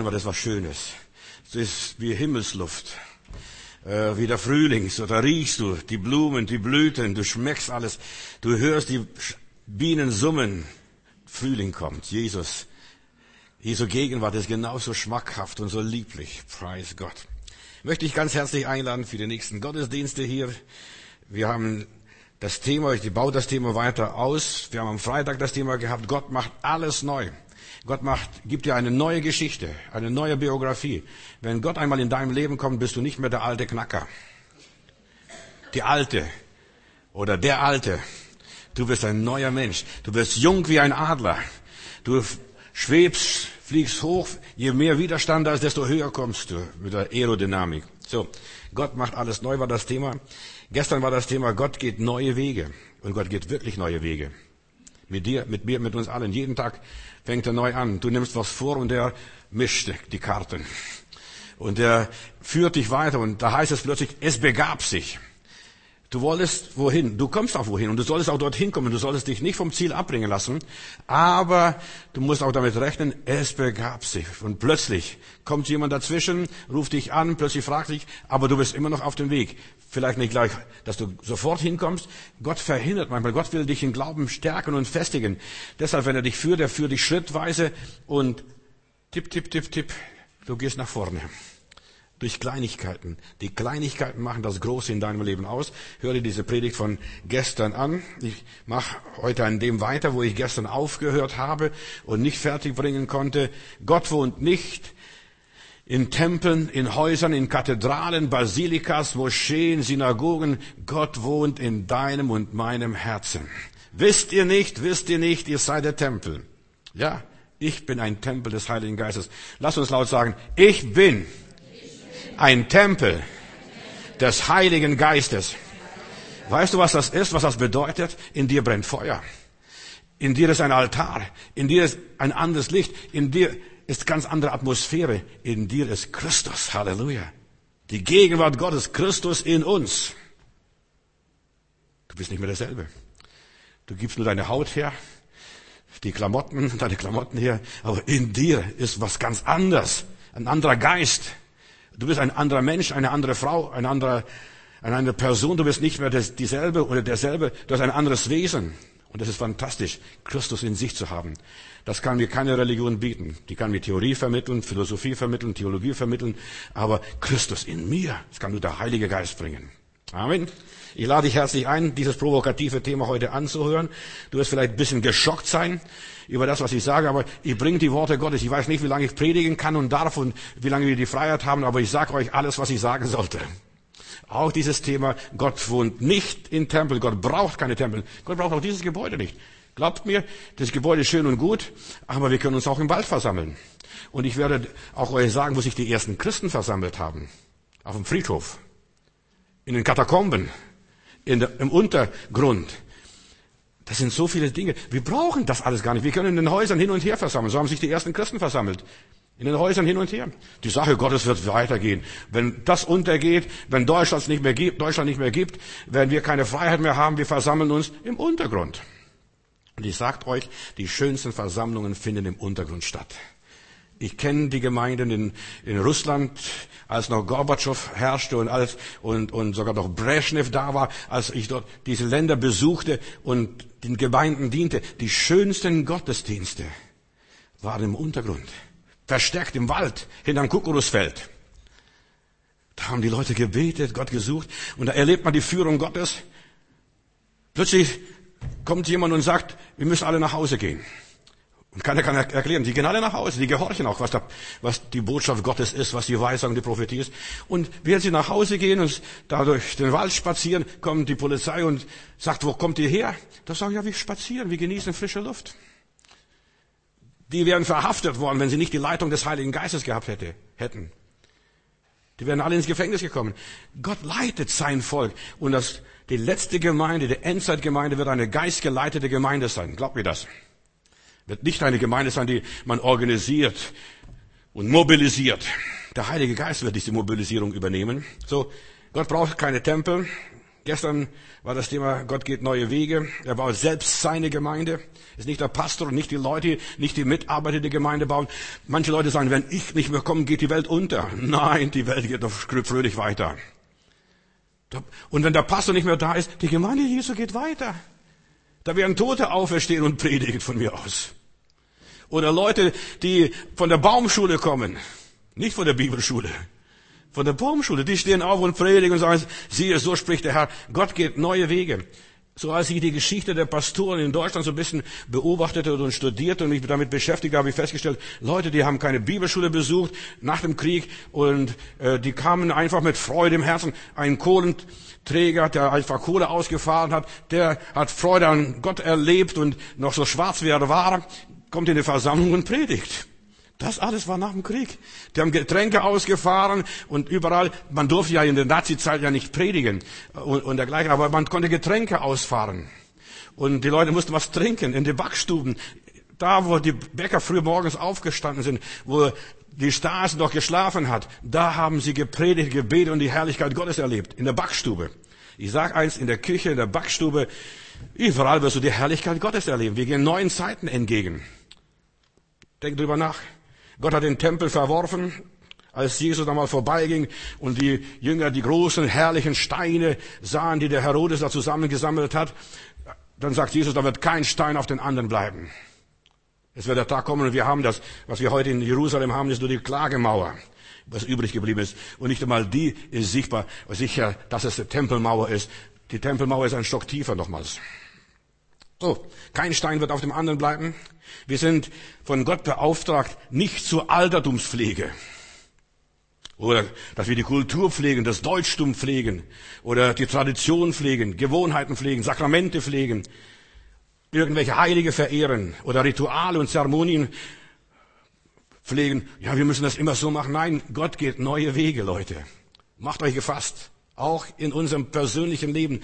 war das was Schönes. Es ist wie Himmelsluft, wie der Frühling. So, da riechst du die Blumen, die Blüten, du schmeckst alles. Du hörst die Bienen summen. Frühling kommt, Jesus. Jesu Gegenwart ist genauso schmackhaft und so lieblich. Preis Gott. Möchte ich ganz herzlich einladen für die nächsten Gottesdienste hier. Wir haben das Thema, ich baue das Thema weiter aus. Wir haben am Freitag das Thema gehabt, Gott macht alles neu. Gott gibt dir eine neue Geschichte, eine neue Biografie. Wenn Gott einmal in deinem Leben kommt, bist du nicht mehr der alte Knacker. Die Alte oder der Alte. Du bist ein neuer Mensch. Du wirst jung wie ein Adler. Du schwebst, fliegst hoch. Je mehr Widerstand da ist, desto höher kommst du mit der Aerodynamik. So, Gott macht alles neu, war das Thema. Gestern war das Thema, Gott geht neue Wege. Und Gott geht wirklich neue Wege. Mit dir, mit mir, mit uns allen. Jeden Tag fängt er neu an. Du nimmst was vor und er mischt die Karten. Und er führt dich weiter. Und da heißt es plötzlich, es begab sich. Du wolltest wohin, du kommst auch wohin und du solltest auch dorthin kommen. Du solltest dich nicht vom Ziel abbringen lassen, aber du musst auch damit rechnen, es begab sich. Und plötzlich kommt jemand dazwischen, ruft dich an, plötzlich fragt dich, aber du bist immer noch auf dem Weg. Vielleicht nicht gleich, dass du sofort hinkommst. Gott verhindert manchmal. Gott will dich im Glauben stärken und festigen. Deshalb, wenn er dich führt, er führt dich schrittweise und tipp, tipp, tipp, tipp, du gehst nach vorne. Durch Kleinigkeiten. Die Kleinigkeiten machen das Große in deinem Leben aus. Hör dir diese Predigt von gestern an. Ich mache heute an dem weiter, wo ich gestern aufgehört habe und nicht fertig bringen konnte. Gott wohnt nicht in Tempeln, in Häusern, in Kathedralen, Basilikas, Moscheen, Synagogen. Gott wohnt in deinem und meinem Herzen. Wisst ihr nicht, ihr seid der Tempel. Ja, ich bin ein Tempel des Heiligen Geistes. Lasst uns laut sagen, ich bin ein Tempel des Heiligen Geistes. Weißt du, was das ist, was das bedeutet? In dir brennt Feuer. In dir ist ein Altar. In dir ist ein anderes Licht. In dir ist ganz andere Atmosphäre. In dir ist Christus. Halleluja. Die Gegenwart Gottes, Christus in uns. Du bist nicht mehr derselbe. Du gibst nur deine Haut her, deine Klamotten her, aber in dir ist was ganz anderes. Ein anderer Geist. Du bist ein anderer Mensch, eine andere Frau, eine andere Person. Du bist nicht mehr dieselbe oder derselbe. Du hast ein anderes Wesen. Und das ist fantastisch, Christus in sich zu haben. Das kann mir keine Religion bieten. Die kann mir Theorie vermitteln, Philosophie vermitteln, Theologie vermitteln. Aber Christus in mir, das kann nur der Heilige Geist bringen. Amen. Ich lade dich herzlich ein, dieses provokative Thema heute anzuhören. Du wirst vielleicht ein bisschen geschockt sein über das, was ich sage, aber ich bringe die Worte Gottes. Ich weiß nicht, wie lange ich predigen kann und darf und wie lange wir die Freiheit haben, aber ich sage euch alles, was ich sagen sollte. Auch dieses Thema, Gott wohnt nicht in Tempel, Gott braucht keine Tempel. Gott braucht auch dieses Gebäude nicht. Glaubt mir, das Gebäude ist schön und gut, aber wir können uns auch im Wald versammeln. Und ich werde auch euch sagen, wo sich die ersten Christen versammelt haben. Auf dem Friedhof, in den Katakomben, im Untergrund. Das sind so viele Dinge. Wir brauchen das alles gar nicht. Wir können in den Häusern hin und her versammeln. So haben sich die ersten Christen versammelt. In den Häusern hin und her. Die Sache Gottes wird weitergehen. Wenn das untergeht, wenn Deutschland nicht mehr gibt, wenn wir keine Freiheit mehr haben, wir versammeln uns im Untergrund. Und ich sage euch, die schönsten Versammlungen finden im Untergrund statt. Ich kenne die Gemeinden in Russland, als noch Gorbatschow herrschte und sogar noch Brezhnev da war, als ich dort diese Länder besuchte und den Gemeinden diente. Die schönsten Gottesdienste waren im Untergrund, versteckt im Wald, hinterm Kukurusfeld. Da haben die Leute gebetet, Gott gesucht und da erlebt man die Führung Gottes. Plötzlich kommt jemand und sagt, wir müssen alle nach Hause gehen. Und keiner kann erklären, die gehen alle nach Hause, die gehorchen auch, was die Botschaft Gottes ist, was die Weisung, die Prophetie ist. Und während sie nach Hause gehen und da durch den Wald spazieren, kommt die Polizei und sagt, wo kommt ihr her? Da sagen, ja, wir spazieren, wir genießen frische Luft. Die wären verhaftet worden, wenn sie nicht die Leitung des Heiligen Geistes gehabt hätten. Die wären alle ins Gefängnis gekommen. Gott leitet sein Volk. Und die letzte Gemeinde, die Endzeitgemeinde wird eine geistgeleitete Gemeinde sein. Glaubt mir das? Wird nicht eine Gemeinde sein, die man organisiert und mobilisiert. Der Heilige Geist wird diese Mobilisierung übernehmen. So, Gott braucht keine Tempel. Gestern war das Thema, Gott geht neue Wege. Er baut selbst seine Gemeinde. Ist nicht der Pastor und nicht die Leute, nicht die Mitarbeiter, die Gemeinde bauen. Manche Leute sagen, wenn ich nicht mehr komme, geht die Welt unter. Nein, die Welt geht doch fröhlich weiter. Und wenn der Pastor nicht mehr da ist, die Gemeinde Jesu geht weiter. Da werden Tote auferstehen und predigen von mir aus. Oder Leute, die von der Baumschule kommen, nicht von der Bibelschule. Von der Baumschule, die stehen auf und predigen und sagen, siehe, so spricht der Herr, Gott geht neue Wege. So als ich die Geschichte der Pastoren in Deutschland so ein bisschen beobachtete und studierte und mich damit beschäftigte, habe ich festgestellt, Leute, die haben keine Bibelschule besucht nach dem Krieg und die kamen einfach mit Freude im Herzen. Ein Kohlenträger, der einfach Kohle ausgefahren hat, der hat Freude an Gott erlebt und noch so schwarz wie er war, kommt in die Versammlung und predigt. Das alles war nach dem Krieg. Die haben Getränke ausgefahren und überall, man durfte ja in der Nazi-Zeit ja nicht predigen und dergleichen, aber man konnte Getränke ausfahren. Und die Leute mussten was trinken in den Backstuben. Da, wo die Bäcker früh morgens aufgestanden sind, wo die Stasi noch geschlafen hat, da haben sie gepredigt, gebetet und die Herrlichkeit Gottes erlebt. In der Backstube. Ich sag eins, in der Küche, in der Backstube, überall wirst du die Herrlichkeit Gottes erleben. Wir gehen neuen Zeiten entgegen. Denk drüber nach. Gott hat den Tempel verworfen, als Jesus einmal vorbeiging und die Jünger die großen, herrlichen Steine sahen, die der Herodes da zusammengesammelt hat. Dann sagt Jesus, da wird kein Stein auf den anderen bleiben. Es wird der Tag kommen und wir haben das, was wir heute in Jerusalem haben, ist nur die Klagemauer, was übrig geblieben ist. Und nicht einmal die ist sicher, dass es die Tempelmauer ist. Die Tempelmauer ist ein Stock tiefer nochmals. So, kein Stein wird auf dem anderen bleiben. Wir sind von Gott beauftragt, nicht zur Altertumspflege. Oder, dass wir die Kultur pflegen, das Deutschtum pflegen. Oder die Tradition pflegen, Gewohnheiten pflegen, Sakramente pflegen. Irgendwelche Heilige verehren. Oder Rituale und Zeremonien pflegen. Ja, wir müssen das immer so machen. Nein, Gott geht neue Wege, Leute. Macht euch gefasst. Auch in unserem persönlichen Leben.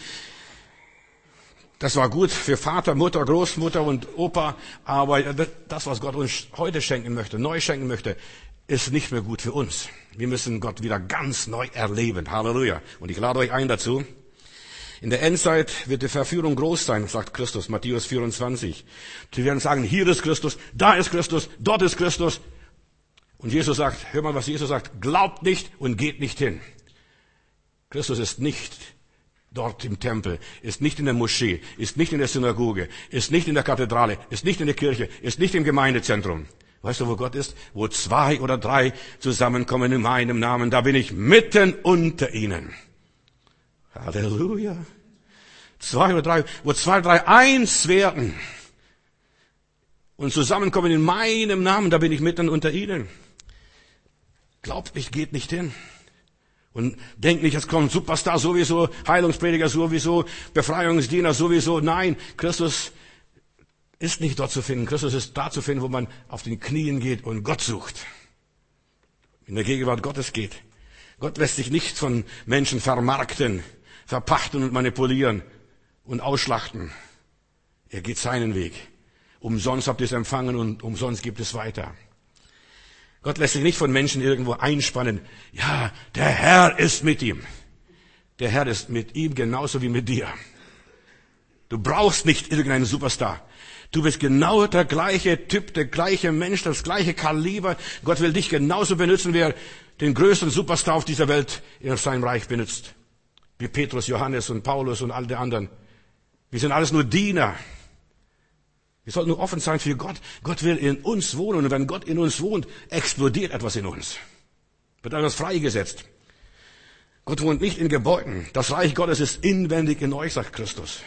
Das war gut für Vater, Mutter, Großmutter und Opa, aber das, was Gott uns heute schenken möchte, neu schenken möchte, ist nicht mehr gut für uns. Wir müssen Gott wieder ganz neu erleben. Halleluja. Und ich lade euch ein dazu. In der Endzeit wird die Verführung groß sein, sagt Christus, Matthäus 24. Sie werden sagen, hier ist Christus, da ist Christus, dort ist Christus. Und Jesus sagt, hör mal, was Jesus sagt, glaubt nicht und geht nicht hin. Christus ist nicht dort im Tempel, ist nicht in der Moschee, ist nicht in der Synagoge, ist nicht in der Kathedrale, ist nicht in der Kirche, ist nicht im Gemeindezentrum. Weißt du, wo Gott ist? Wo 2 oder 3 zusammenkommen in meinem Namen, da bin ich mitten unter ihnen. Halleluja. 2 oder 3, wo 2 oder 3 eins werden und zusammenkommen in meinem Namen, da bin ich mitten unter ihnen. Glaubt nicht, geht nicht hin. Und denkt nicht, es kommt Superstar sowieso, Heilungsprediger sowieso, Befreiungsdiener sowieso. Nein, Christus ist nicht dort zu finden. Christus ist da zu finden, wo man auf den Knien geht und Gott sucht. In der Gegenwart Gottes geht. Gott lässt sich nicht von Menschen vermarkten, verpachten und manipulieren und ausschlachten. Er geht seinen Weg. Umsonst habt ihr es empfangen und umsonst gibt es weiter. Gott lässt sich nicht von Menschen irgendwo einspannen. Ja, der Herr ist mit ihm. Der Herr ist mit ihm genauso wie mit dir. Du brauchst nicht irgendeinen Superstar. Du bist genau der gleiche Typ, der gleiche Mensch, das gleiche Kaliber. Gott will dich genauso benutzen, wie er den größten Superstar auf dieser Welt in seinem Reich benutzt. Wie Petrus, Johannes und Paulus und all die anderen. Wir sind alles nur Diener. Wir sollten nur offen sein für Gott. Gott will in uns wohnen. Und wenn Gott in uns wohnt, explodiert etwas in uns. Wird etwas freigesetzt. Gott wohnt nicht in Gebäuden. Das Reich Gottes ist inwendig in euch, sagt Christus.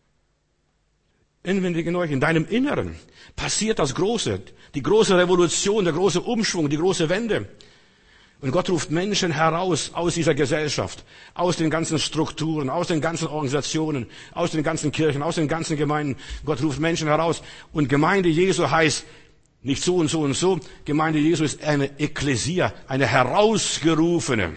Inwendig in euch, in deinem Inneren passiert das Große. Die große Revolution, der große Umschwung, die große Wende. Und Gott ruft Menschen heraus aus dieser Gesellschaft, aus den ganzen Strukturen, aus den ganzen Organisationen, aus den ganzen Kirchen, aus den ganzen Gemeinden. Gott ruft Menschen heraus. Und Gemeinde Jesu heißt nicht so und so und so. Gemeinde Jesu ist eine Ekklesia, eine herausgerufene.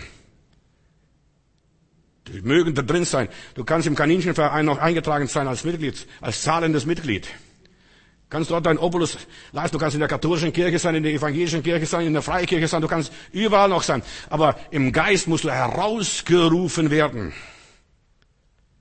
Die mögen da drin sein. Du kannst im Kaninchenverein noch eingetragen sein als Mitglied, als zahlendes Mitglied. Kannst dort dein Obolus leisten, du kannst in der katholischen Kirche sein, in der evangelischen Kirche sein, in der Freikirche sein, du kannst überall noch sein. Aber im Geist musst du herausgerufen werden.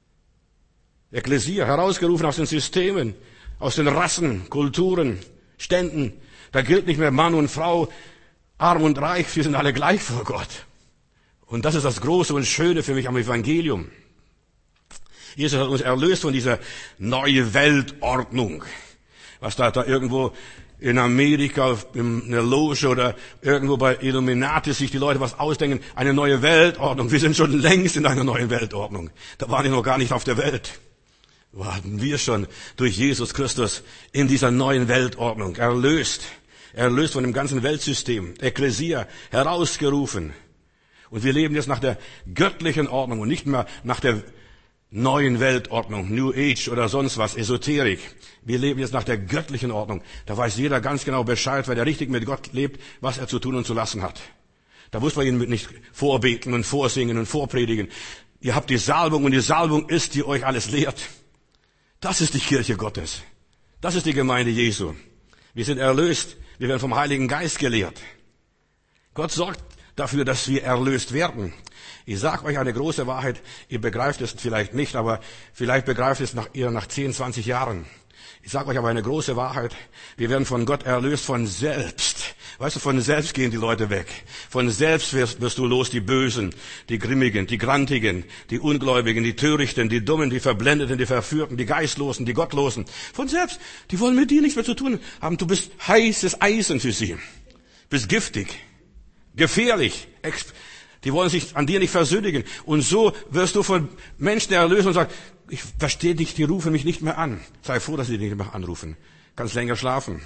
Ekklesia, herausgerufen aus den Systemen, aus den Rassen, Kulturen, Ständen. Da gilt nicht mehr Mann und Frau, arm und reich, wir sind alle gleich vor Gott. Und das ist das Große und Schöne für mich am Evangelium. Jesus hat uns erlöst von dieser neuen Weltordnung, was da irgendwo in Amerika, in einer Loge oder irgendwo bei Illuminati sich die Leute was ausdenken. Eine neue Weltordnung. Wir sind schon längst in einer neuen Weltordnung. Da waren wir noch gar nicht auf der Welt. Waren wir schon durch Jesus Christus in dieser neuen Weltordnung erlöst. Erlöst von dem ganzen Weltsystem. Ekklesia, herausgerufen. Und wir leben jetzt nach der göttlichen Ordnung und nicht mehr nach der neuen Weltordnung, New Age oder sonst was, Esoterik. Wir leben jetzt nach der göttlichen Ordnung. Da weiß jeder ganz genau Bescheid, wer der richtig mit Gott lebt, was er zu tun und zu lassen hat. Da muss man ihn nicht vorbeten und vorsingen und vorpredigen. Ihr habt die Salbung und die Salbung ist, die euch alles lehrt. Das ist die Kirche Gottes. Das ist die Gemeinde Jesu. Wir sind erlöst. Wir werden vom Heiligen Geist gelehrt. Gott sorgt dafür, dass wir erlöst werden. Ich sage euch eine große Wahrheit, ihr begreift es vielleicht nicht, aber vielleicht begreift es ihr nach 10, 20 Jahren. Ich sage euch aber eine große Wahrheit, wir werden von Gott erlöst von selbst. Weißt du, von selbst gehen die Leute weg. Von selbst wirst du los, die Bösen, die Grimmigen, die Grantigen, die Ungläubigen, die Törichten, die Dummen, die Verblendeten, die Verführten, die Geistlosen, die Gottlosen. Von selbst, die wollen mit dir nichts mehr zu tun haben. Du bist heißes Eisen für sie. Bist giftig, gefährlich. Die wollen sich an dir nicht versündigen. Und so wirst du von Menschen erlöst und sagst, ich verstehe dich, die rufen mich nicht mehr an. Sei froh, dass sie dich nicht mehr anrufen. Kannst länger schlafen.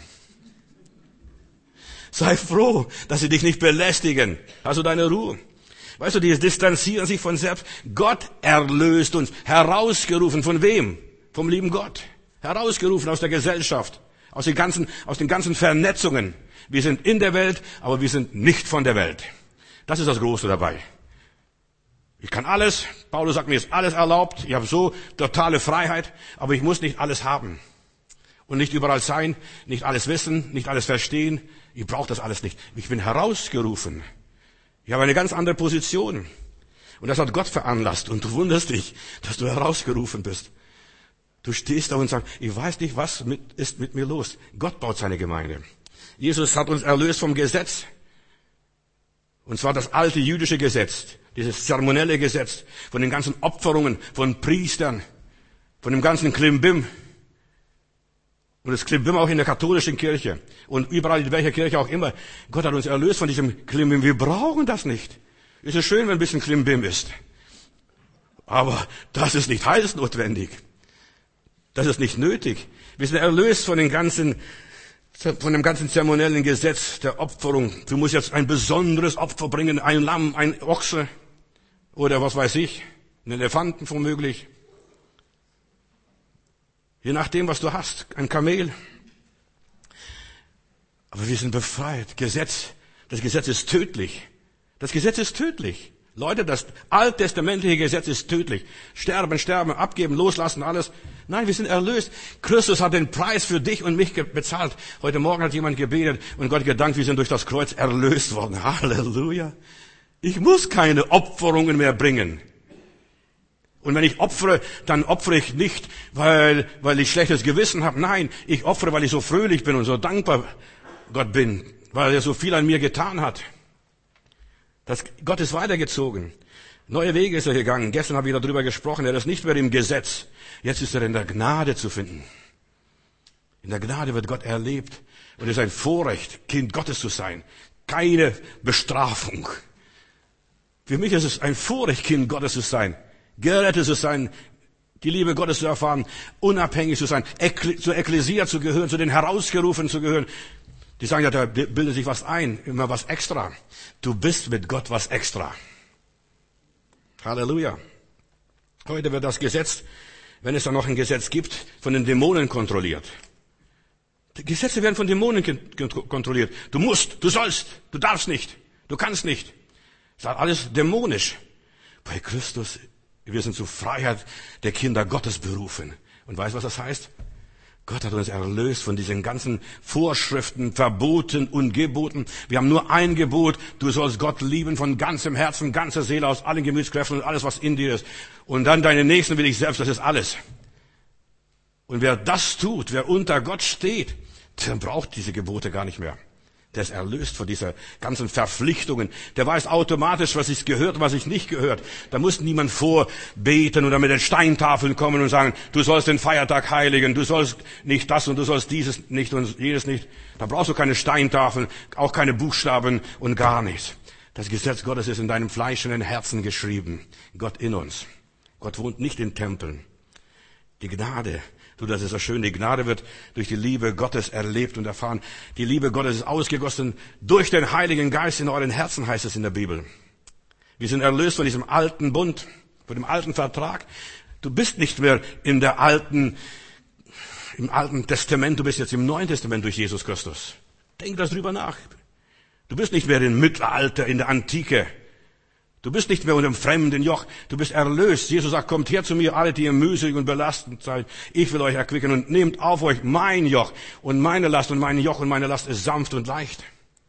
Sei froh, dass sie dich nicht belästigen. Hast du deine Ruhe? Weißt du, die distanzieren sich von selbst. Gott erlöst uns. Herausgerufen von wem? Vom lieben Gott. Herausgerufen aus der Gesellschaft. Aus den ganzen Vernetzungen. Wir sind in der Welt, aber wir sind nicht von der Welt. Das ist das Große dabei. Ich kann alles. Paulus sagt, mir ist alles erlaubt. Ich habe so totale Freiheit, aber ich muss nicht alles haben. Und nicht überall sein, nicht alles wissen, nicht alles verstehen. Ich brauche das alles nicht. Ich bin herausgerufen. Ich habe eine ganz andere Position. Und das hat Gott veranlasst. Und du wunderst dich, dass du herausgerufen bist. Du stehst da und sagst, ich weiß nicht, was ist mit mir los. Gott baut seine Gemeinde. Jesus hat uns erlöst vom Gesetz. Und zwar das alte jüdische Gesetz, dieses zeremonielle Gesetz, von den ganzen Opferungen, von Priestern, von dem ganzen Klimbim. Und das Klimbim auch in der katholischen Kirche und überall in welcher Kirche auch immer. Gott hat uns erlöst von diesem Klimbim. Wir brauchen das nicht. Es ist schön, wenn ein bisschen Klimbim ist. Aber das ist nicht heilsnotwendig. Das ist nicht nötig. Wir sind erlöst von dem ganzen zeremoniellen Gesetz der Opferung. Du musst jetzt ein besonderes Opfer bringen, ein Lamm, ein Ochse oder was weiß ich, einen Elefanten womöglich. Je nachdem, was du hast, ein Kamel. Aber wir sind befreit. Das Gesetz ist tödlich. Das Gesetz ist tödlich. Leute, das alttestamentliche Gesetz ist tödlich. Sterben, abgeben, loslassen, alles. Nein, wir sind erlöst. Christus hat den Preis für dich und mich bezahlt. Heute Morgen hat jemand gebetet und Gott gedankt, wir sind durch das Kreuz erlöst worden. Halleluja. Ich muss keine Opferungen mehr bringen. Und wenn ich opfere, dann opfere ich nicht, weil ich schlechtes Gewissen habe. Nein, ich opfere, weil ich so fröhlich bin und so dankbar Gott bin, weil er so viel an mir getan hat. Gott ist weitergezogen. Neue Wege ist er gegangen. Gestern habe ich darüber gesprochen. Er ist nicht mehr im Gesetz. Jetzt ist er in der Gnade zu finden. In der Gnade wird Gott erlebt. Und es ist ein Vorrecht, Kind Gottes zu sein. Keine Bestrafung. Für mich ist es ein Vorrecht, Kind Gottes zu sein. Gerettet zu sein. Die Liebe Gottes zu erfahren. Unabhängig zu sein. Zur Ekklesia zu gehören. Zu den Herausgerufenen zu gehören. Die sagen ja, da bildet sich was ein. Immer was extra. Du bist mit Gott was extra. Halleluja. Heute wird das Gesetz, wenn es da noch ein Gesetz gibt, von den Dämonen kontrolliert. Die Gesetze werden von Dämonen kontrolliert. Du musst, du sollst, du darfst nicht, du kannst nicht. Das ist alles dämonisch. Bei Christus, wir sind zur Freiheit der Kinder Gottes berufen. Und weißt du, was das heißt? Gott hat uns erlöst von diesen ganzen Vorschriften, Verboten und Geboten. Wir haben nur ein Gebot. Du sollst Gott lieben von ganzem Herzen, ganzer Seele, aus allen Gemütskräften und alles, was in dir ist. Und dann deine Nächsten will ich selbst. Das ist alles. Und wer das tut, wer unter Gott steht, der braucht diese Gebote gar nicht mehr. Der ist erlöst von dieser ganzen Verpflichtungen. Der weiß automatisch, was ich gehört, was ich nicht gehört. Da muss niemand vorbeten oder mit den Steintafeln kommen und sagen, du sollst den Feiertag heiligen, du sollst nicht das und du sollst dieses nicht und jenes nicht. Da brauchst du keine Steintafeln, auch keine Buchstaben und gar nichts. Das Gesetz Gottes ist in deinem fleischenden Herzen geschrieben. Gott in uns. Gott wohnt nicht in Tempeln. Die Gnade, das ist so schön, die Gnade wird durch die Liebe Gottes erlebt und erfahren. Die Liebe Gottes ist ausgegossen durch den Heiligen Geist in euren Herzen, heißt es in der Bibel. Wir sind erlöst von diesem alten Bund, von dem alten Vertrag. Du bist nicht mehr im Alten Testament, du bist jetzt im Neuen Testament durch Jesus Christus. Denk das drüber nach. Du bist nicht mehr im Mittelalter, in der Antike. Du bist nicht mehr unter dem fremden Joch. Du bist erlöst. Jesus sagt, kommt her zu mir, alle, die ihr mühselig und belastet seid. Ich will euch erquicken und nehmt auf euch mein Joch und meine Last und mein Joch und meine Last ist sanft und leicht.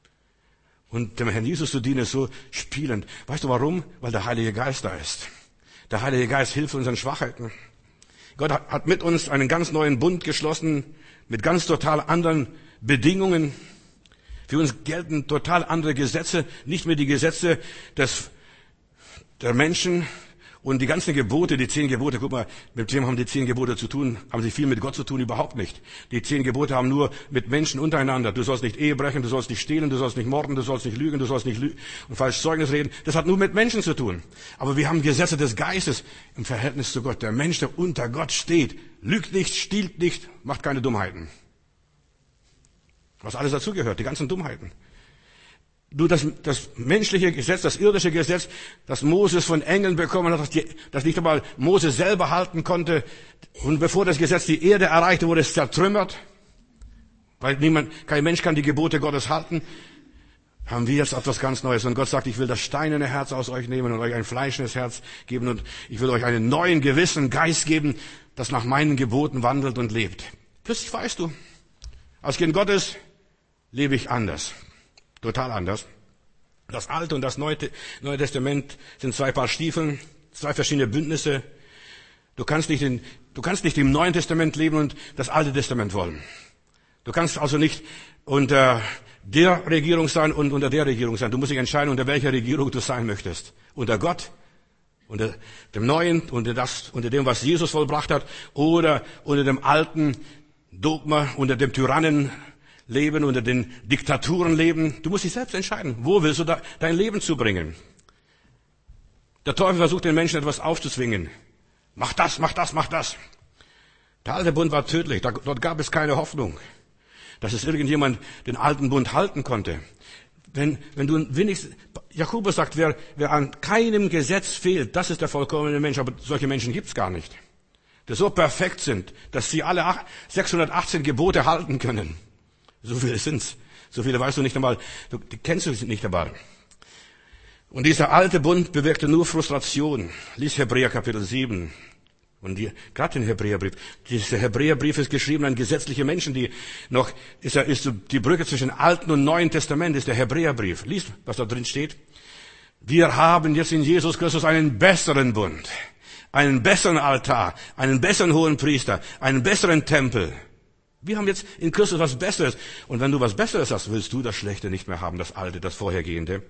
Und dem Herrn Jesus zu dienen ist so spielend. Weißt du warum? Weil der Heilige Geist da ist. Der Heilige Geist hilft unseren Schwachheiten. Gott hat mit uns einen ganz neuen Bund geschlossen, mit ganz total anderen Bedingungen. Für uns gelten total andere Gesetze, nicht mehr die Gesetze der Menschen und die ganzen Gebote, die 10 Gebote, guck mal, mit wem haben die 10 Gebote zu tun? Haben sie viel mit Gott zu tun? Überhaupt nicht. Die 10 Gebote haben nur mit Menschen untereinander. Du sollst nicht Ehe brechen, du sollst nicht stehlen, du sollst nicht morden, du sollst nicht lügen, du sollst nicht und falsch Zeugnis reden. Das hat nur mit Menschen zu tun. Aber wir haben Gesetze des Geistes im Verhältnis zu Gott. Der Mensch, der unter Gott steht, lügt nicht, stiehlt nicht, macht keine Dummheiten. Was alles dazugehört, die ganzen Dummheiten. Das menschliche Gesetz, das irdische Gesetz, das Moses von Engeln bekommen hat, das nicht einmal Mose selber halten konnte. Und bevor das Gesetz die Erde erreichte, wurde es zertrümmert. Weil kein Mensch kann die Gebote Gottes halten. Haben wir jetzt etwas ganz Neues. Und Gott sagt, ich will das steinerne Herz aus euch nehmen und euch ein fleischendes Herz geben. Und ich will euch einen neuen, gewissen Geist geben, das nach meinen Geboten wandelt und lebt. Plötzlich weißt du, als Kind Gottes lebe ich anders. Total anders. Das Alte und das Neue Testament sind 2 Paar Stiefeln, 2 verschiedene Bündnisse. Du kannst nicht im Neuen Testament leben und das Alte Testament wollen. Du kannst also nicht unter der Regierung sein und unter der Regierung sein. Du musst dich entscheiden, unter welcher Regierung du sein möchtest. Unter Gott, unter dem Neuen, unter dem, was Jesus vollbracht hat, oder unter dem alten Dogma, unter dem Tyrannen leben, unter den Diktaturen leben. Du musst dich selbst entscheiden, wo willst du dein Leben zubringen. Der Teufel versucht den Menschen etwas aufzuzwingen. Mach das, mach das, mach das. Der alte Bund war tödlich, dort gab es keine Hoffnung, dass es irgendjemand den alten Bund halten konnte. Wenn du wenigstens, Jakobus sagt, wer an keinem Gesetz fehlt, das ist der vollkommene Mensch, aber solche Menschen gibt's gar nicht. Die so perfekt sind, dass sie alle 618 Gebote halten können. So viele sind's. So viele weißt du nicht einmal, die kennst du nicht einmal. Und dieser alte Bund bewirkte nur Frustration. Lies Hebräer Kapitel 7. Und gerade den Hebräerbrief. Dieser Hebräerbrief ist geschrieben an gesetzliche Menschen, die noch, ist die Brücke zwischen Alten und Neuen Testament, ist der Hebräerbrief. Lies, was da drin steht. Wir haben jetzt in Jesus Christus einen besseren Bund, einen besseren Altar, einen besseren Hohenpriester, einen besseren Tempel. Wir haben jetzt in Christus was Besseres. Und wenn du was Besseres hast, willst du das Schlechte nicht mehr haben, das Alte, das Vorhergehende.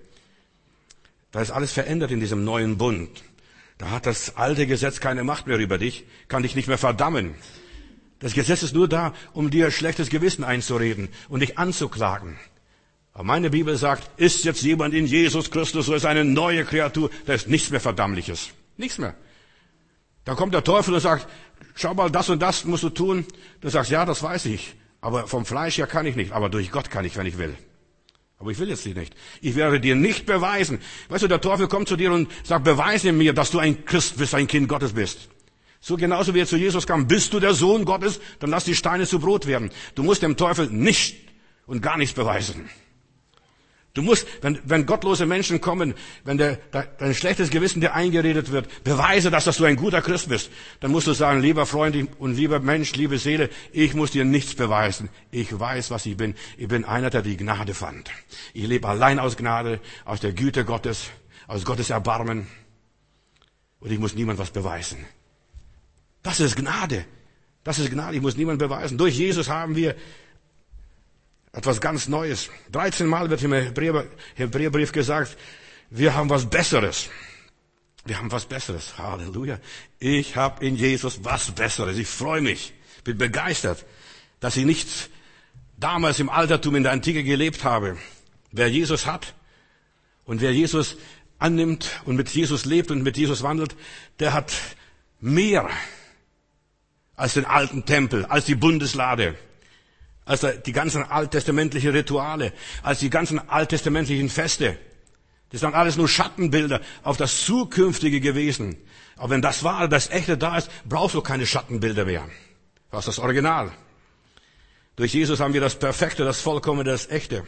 Da ist alles verändert in diesem neuen Bund. Da hat das alte Gesetz keine Macht mehr über dich, kann dich nicht mehr verdammen. Das Gesetz ist nur da, um dir schlechtes Gewissen einzureden und dich anzuklagen. Aber meine Bibel sagt, ist jetzt jemand in Jesus Christus, so ist eine neue Kreatur, da ist nichts mehr Verdammmliches. Nichts mehr. Dann kommt der Teufel und sagt, schau mal, das und das musst du tun. Du sagst, ja, das weiß ich. Aber vom Fleisch her kann ich nicht. Aber durch Gott kann ich, wenn ich will. Aber ich will jetzt nicht. Ich werde dir nicht beweisen. Weißt du, der Teufel kommt zu dir und sagt, beweise mir, dass du ein Christ bist, ein Kind Gottes bist. So genauso wie er zu Jesus kam, bist du der Sohn Gottes, dann lass die Steine zu Brot werden. Du musst dem Teufel nicht und gar nichts beweisen. Du musst, wenn gottlose Menschen kommen, wenn dein schlechtes Gewissen dir eingeredet wird, beweise das, dass du ein guter Christ bist. Dann musst du sagen, lieber Freund und lieber Mensch, liebe Seele, ich muss dir nichts beweisen. Ich weiß, was ich bin. Ich bin einer, der die Gnade fand. Ich lebe allein aus Gnade, aus der Güte Gottes, aus Gottes Erbarmen. Und ich muss niemand was beweisen. Das ist Gnade. Das ist Gnade, ich muss niemand beweisen. Durch Jesus haben wir etwas ganz Neues. 13 Mal wird im Hebräerbrief gesagt, wir haben was Besseres. Wir haben was Besseres. Halleluja. Ich habe in Jesus was Besseres. Ich freue mich, bin begeistert, dass ich nicht damals im Altertum in der Antike gelebt habe. Wer Jesus hat und wer Jesus annimmt und mit Jesus lebt und mit Jesus wandelt, der hat mehr als den alten Tempel, als die Bundeslade, als die ganzen alttestamentlichen Rituale, als die ganzen alttestamentlichen Feste. Das sind alles nur Schattenbilder auf das Zukünftige gewesen. Aber wenn das Wahre, das Echte da ist, brauchst du keine Schattenbilder mehr. Du hast das Original. Durch Jesus haben wir das Perfekte, das Vollkommene, das Echte.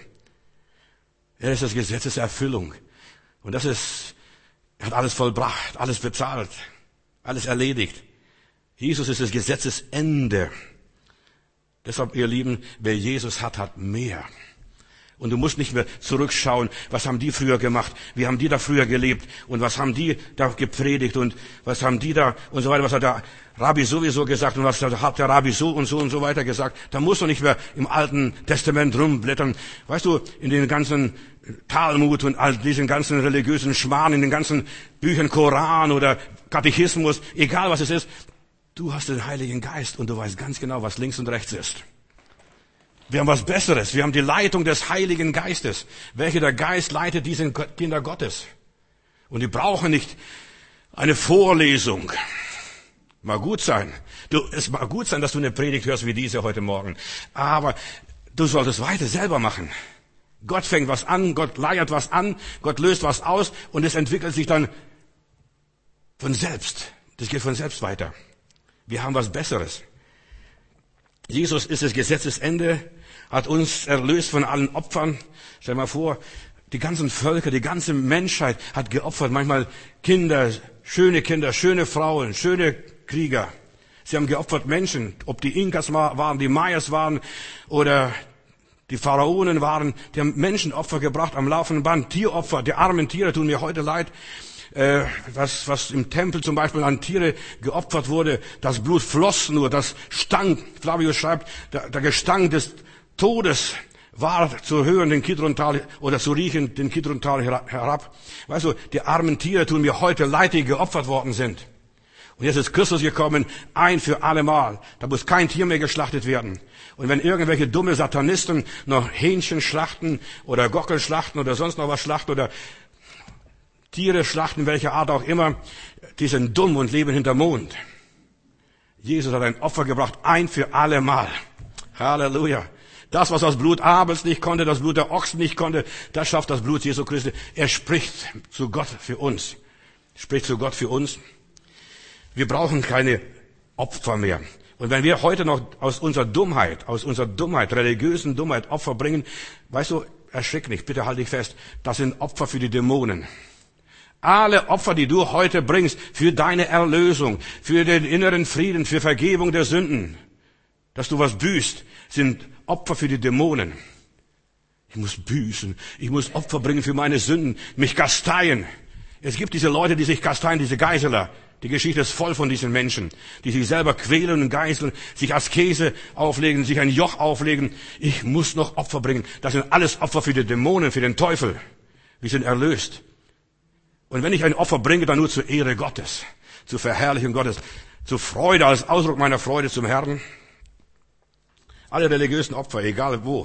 Er ist das Gesetzeserfüllung. Und er hat alles vollbracht, alles bezahlt, alles erledigt. Jesus ist das Gesetzesende. Deshalb, ihr Lieben, wer Jesus hat, hat mehr. Und du musst nicht mehr zurückschauen, was haben die früher gemacht, wie haben die da früher gelebt und was haben die da gepredigt und was haben die da und so weiter, was hat der Rabbi sowieso gesagt und was hat der Rabbi so und so weiter gesagt. Da musst du nicht mehr im Alten Testament rumblättern. Weißt du, in den ganzen Talmud und all diesen ganzen religiösen Schmarrn, in den ganzen Büchern Koran oder Katechismus, egal was es ist, du hast den Heiligen Geist und du weißt ganz genau, was links und rechts ist. Wir haben was Besseres. Wir haben die Leitung des Heiligen Geistes. Welche der Geist leitet diese Kinder Gottes. Und die brauchen nicht eine Vorlesung. Mag gut sein. Es mag gut sein, dass du eine Predigt hörst wie diese heute Morgen. Aber du solltest weiter selber machen. Gott fängt was an, Gott leiert was an, Gott löst was aus und es entwickelt sich dann von selbst. Das geht von selbst weiter. Wir haben was Besseres. Jesus ist das Gesetzesende, hat uns erlöst von allen Opfern. Stell dir mal vor, die ganzen Völker, die ganze Menschheit hat geopfert. Manchmal Kinder, schöne Frauen, schöne Krieger. Sie haben geopfert Menschen, ob die Inkas waren, die Mayas waren oder die Pharaonen waren. Die haben Menschenopfer gebracht am laufenden Band. Tieropfer, die armen Tiere tun mir heute leid. Was im Tempel zum Beispiel an Tiere geopfert wurde, das Blut floss nur, das stank. Flavius schreibt, der Gestank des Todes war zu hören den Kidron-Tal oder zu riechen den Kidron-Tal herab. Weißt du, die armen Tiere tun mir heute leid, die geopfert worden sind. Und jetzt ist Christus gekommen, ein für alle Mal. Da muss kein Tier mehr geschlachtet werden. Und wenn irgendwelche dumme Satanisten noch Hähnchen schlachten oder Gockel schlachten oder sonst noch was schlachten oder Tiere schlachten, welcher Art auch immer, die sind dumm und leben hinterm Mond. Jesus hat ein Opfer gebracht, ein für alle Mal. Halleluja. Das, was das Blut Abels nicht konnte, das Blut der Ochsen nicht konnte, das schafft das Blut Jesu Christi. Er spricht zu Gott für uns. Spricht zu Gott für uns. Wir brauchen keine Opfer mehr. Und wenn wir heute noch aus unserer Dummheit, religiösen Dummheit Opfer bringen, weißt du, erschrick nicht, bitte halt dich fest, das sind Opfer für die Dämonen. Alle Opfer, die du heute bringst für deine Erlösung, für den inneren Frieden, für Vergebung der Sünden, dass du was büßt, sind Opfer für die Dämonen. Ich muss büßen, ich muss Opfer bringen für meine Sünden, mich kasteien. Es gibt diese Leute, die sich kasteien, diese Geißeler. Die Geschichte ist voll von diesen Menschen, die sich selber quälen und geißeln, sich Askese auflegen, sich ein Joch auflegen. Ich muss noch Opfer bringen. Das sind alles Opfer für die Dämonen, für den Teufel. Wir sind erlöst. Und wenn ich ein Opfer bringe, dann nur zur Ehre Gottes, zur Verherrlichung Gottes, zur Freude, als Ausdruck meiner Freude zum Herrn. Alle religiösen Opfer, egal wo,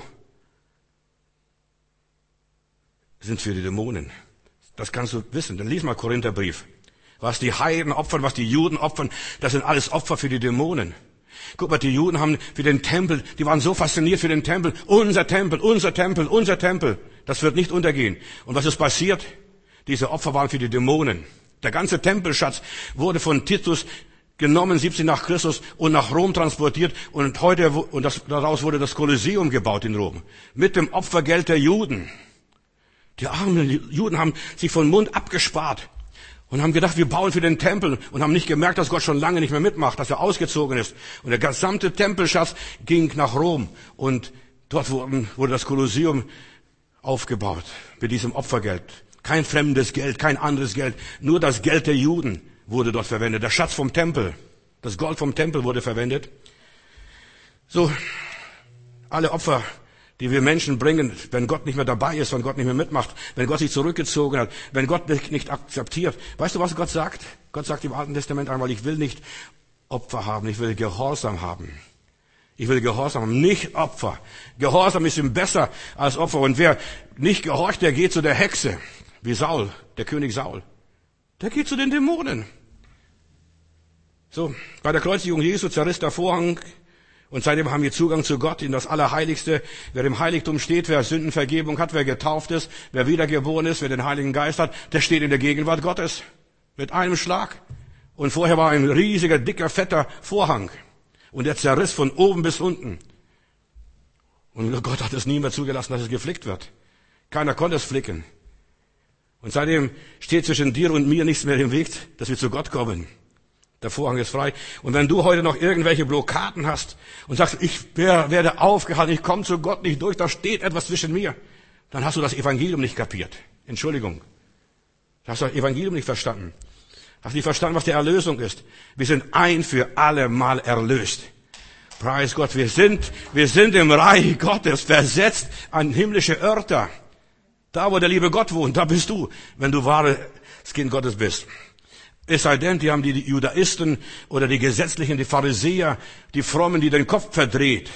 sind für die Dämonen. Das kannst du wissen. Dann lies mal Korintherbrief. Was die Heiden opfern, was die Juden opfern, das sind alles Opfer für die Dämonen. Guck mal, die Juden haben für den Tempel, die waren so fasziniert für den Tempel. Unser Tempel, unser Tempel, unser Tempel. Das wird nicht untergehen. Und was ist passiert? Diese Opfer waren für die Dämonen. Der ganze Tempelschatz wurde von Titus genommen, 70 nach Christus, und nach Rom transportiert. Und daraus wurde das Kolosseum gebaut in Rom. Mit dem Opfergeld der Juden. Die armen Juden haben sich von Mund abgespart und haben gedacht, wir bauen für den Tempel und haben nicht gemerkt, dass Gott schon lange nicht mehr mitmacht, dass er ausgezogen ist. Und der gesamte Tempelschatz ging nach Rom und dort wurde das Kolosseum aufgebaut mit diesem Opfergeld. Kein fremdes Geld, kein anderes Geld, nur das Geld der Juden wurde dort verwendet. Der Schatz vom Tempel, das Gold vom Tempel wurde verwendet. So, alle Opfer, die wir Menschen bringen, wenn Gott nicht mehr dabei ist, wenn Gott nicht mehr mitmacht, wenn Gott sich zurückgezogen hat, wenn Gott dich nicht akzeptiert. Weißt du, was Gott sagt? Gott sagt im Alten Testament einmal, ich will nicht Opfer haben, ich will Gehorsam haben. Ich will Gehorsam haben, nicht Opfer. Gehorsam ist ihm besser als Opfer. Und wer nicht gehorcht, der geht zu der Hexe, wie Saul, der König Saul. Der geht zu den Dämonen. So, bei der Kreuzigung Jesu zerriss der Vorhang und seitdem haben wir Zugang zu Gott in das Allerheiligste. Wer im Heiligtum steht, wer Sündenvergebung hat, wer getauft ist, wer wiedergeboren ist, wer den Heiligen Geist hat, der steht in der Gegenwart Gottes. Mit einem Schlag. Und vorher war ein riesiger, dicker, fetter Vorhang. Und er zerriss von oben bis unten. Und Gott hat es nie mehr zugelassen, dass es geflickt wird. Keiner konnte es flicken. Und seitdem steht zwischen dir und mir nichts mehr im Weg, dass wir zu Gott kommen. Der Vorhang ist frei. Und wenn du heute noch irgendwelche Blockaden hast und sagst, ich werde aufgehalten, ich komme zu Gott nicht durch, da steht etwas zwischen mir, dann hast du das Evangelium nicht kapiert. Entschuldigung. Du hast das Evangelium nicht verstanden. Hast nicht verstanden, was die Erlösung ist. Wir sind ein für alle Mal erlöst. Preis Gott, wir sind im Reich Gottes versetzt an himmlische Örter. Da, wo der liebe Gott wohnt, da bist du, wenn du wahres Kind Gottes bist. Es sei denn, die haben die Judaisten oder die Gesetzlichen, die Pharisäer, die Frommen, die den Kopf verdreht.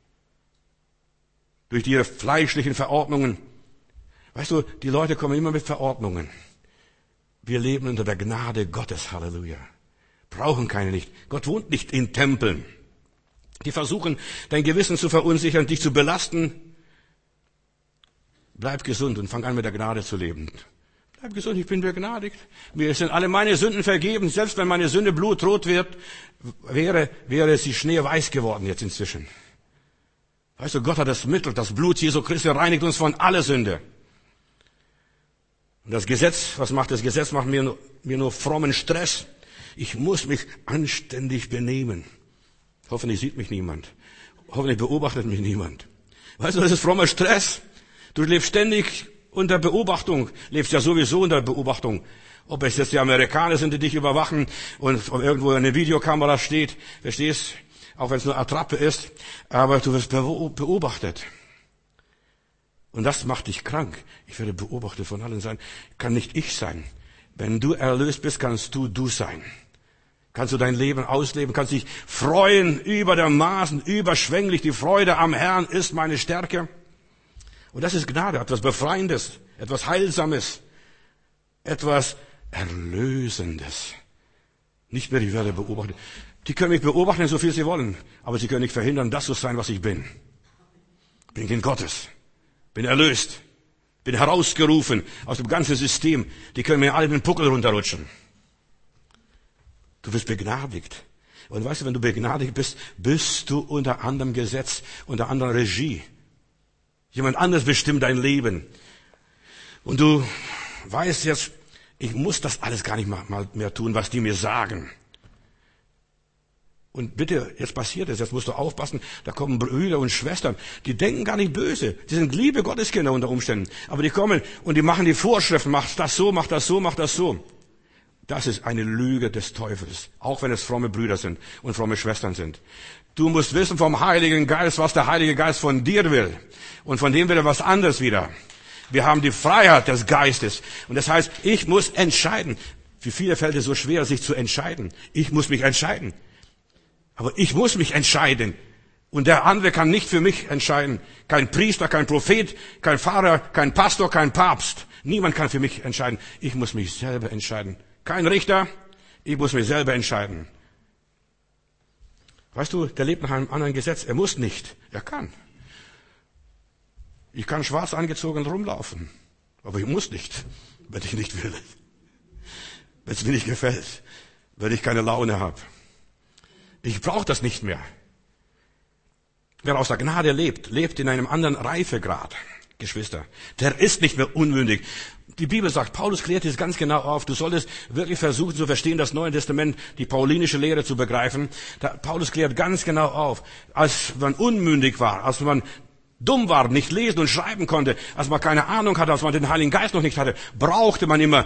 Durch ihre fleischlichen Verordnungen. Weißt du, die Leute kommen immer mit Verordnungen. Wir leben unter der Gnade Gottes, Halleluja. Brauchen keine nicht. Gott wohnt nicht in Tempeln. Die versuchen, dein Gewissen zu verunsichern, dich zu belasten. Bleib gesund und fang an, mit der Gnade zu leben. Bleib gesund, ich bin begnadigt. Mir sind alle meine Sünden vergeben. Selbst wenn meine Sünde blutrot wird, wäre sie schneeweiß geworden jetzt inzwischen. Weißt du, Gott hat das Mittel, das Blut Jesu Christi reinigt uns von aller Sünde. Und das Gesetz, was macht das Gesetz? Macht mir nur frommen Stress. Ich muss mich anständig benehmen. Hoffentlich sieht mich niemand. Hoffentlich beobachtet mich niemand. Weißt du, das ist frommer Stress. Du lebst ständig unter Beobachtung. Lebst ja sowieso unter Beobachtung. Ob es jetzt die Amerikaner sind, die dich überwachen und irgendwo eine Videokamera steht. Verstehst? Auch wenn es nur Attrappe ist. Aber du wirst beobachtet. Und das macht dich krank. Ich werde beobachtet von allen sein. Kann nicht ich sein. Wenn du erlöst bist, kannst du sein. Kannst du dein Leben ausleben, kannst dich freuen über der Maßen, überschwänglich. Die Freude am Herrn ist meine Stärke. Und das ist Gnade, etwas Befreiendes, etwas Heilsames, etwas Erlösendes. Nicht mehr, ich werde beobachtet. Die können mich beobachten, so viel sie wollen, aber sie können nicht verhindern, das zu sein, was ich bin. Bin Kind Gottes. Bin erlöst, bin herausgerufen aus dem ganzen System. Die können mir alle den Puckel runterrutschen. Du bist begnadigt. Und weißt du, wenn du begnadigt bist, bist du unter anderem Gesetz, unter anderem Regie. Jemand anderes bestimmt dein Leben. Und du weißt jetzt, ich muss das alles gar nicht mal mehr tun, was die mir sagen. Und bitte, jetzt passiert es, jetzt musst du aufpassen, da kommen Brüder und Schwestern, die denken gar nicht böse, die sind liebe Gotteskinder unter Umständen, aber die kommen und die machen die Vorschriften, mach das so, mach das so, mach das so. Das ist eine Lüge des Teufels, auch wenn es fromme Brüder sind und fromme Schwestern sind. Du musst wissen vom Heiligen Geist, was der Heilige Geist von dir will. Und von dem will er was anderes wieder. Wir haben die Freiheit des Geistes. Und das heißt, ich muss entscheiden. Für viele fällt es so schwer, sich zu entscheiden. Ich muss mich entscheiden. Aber ich muss mich entscheiden. Und der andere kann nicht für mich entscheiden. Kein Priester, kein Prophet, kein Pfarrer, kein Pastor, kein Papst. Niemand kann für mich entscheiden. Ich muss mich selber entscheiden. Kein Richter, ich muss mich selber entscheiden. Weißt du, der lebt nach einem anderen Gesetz. Er muss nicht. Er kann. Ich kann schwarz angezogen rumlaufen. Aber ich muss nicht, wenn ich nicht will. Wenn es mir nicht gefällt. Wenn ich keine Laune habe. Ich brauche das nicht mehr. Wer aus der Gnade lebt, lebt in einem anderen Reifegrad, Geschwister. Der ist nicht mehr unmündig. Die Bibel sagt, Paulus klärt es ganz genau auf. Du solltest wirklich versuchen zu verstehen, das Neue Testament, die paulinische Lehre zu begreifen. Paulus klärt ganz genau auf. Als man unmündig war, als man dumm war, nicht lesen und schreiben konnte, als man keine Ahnung hatte, als man den Heiligen Geist noch nicht hatte, brauchte man immer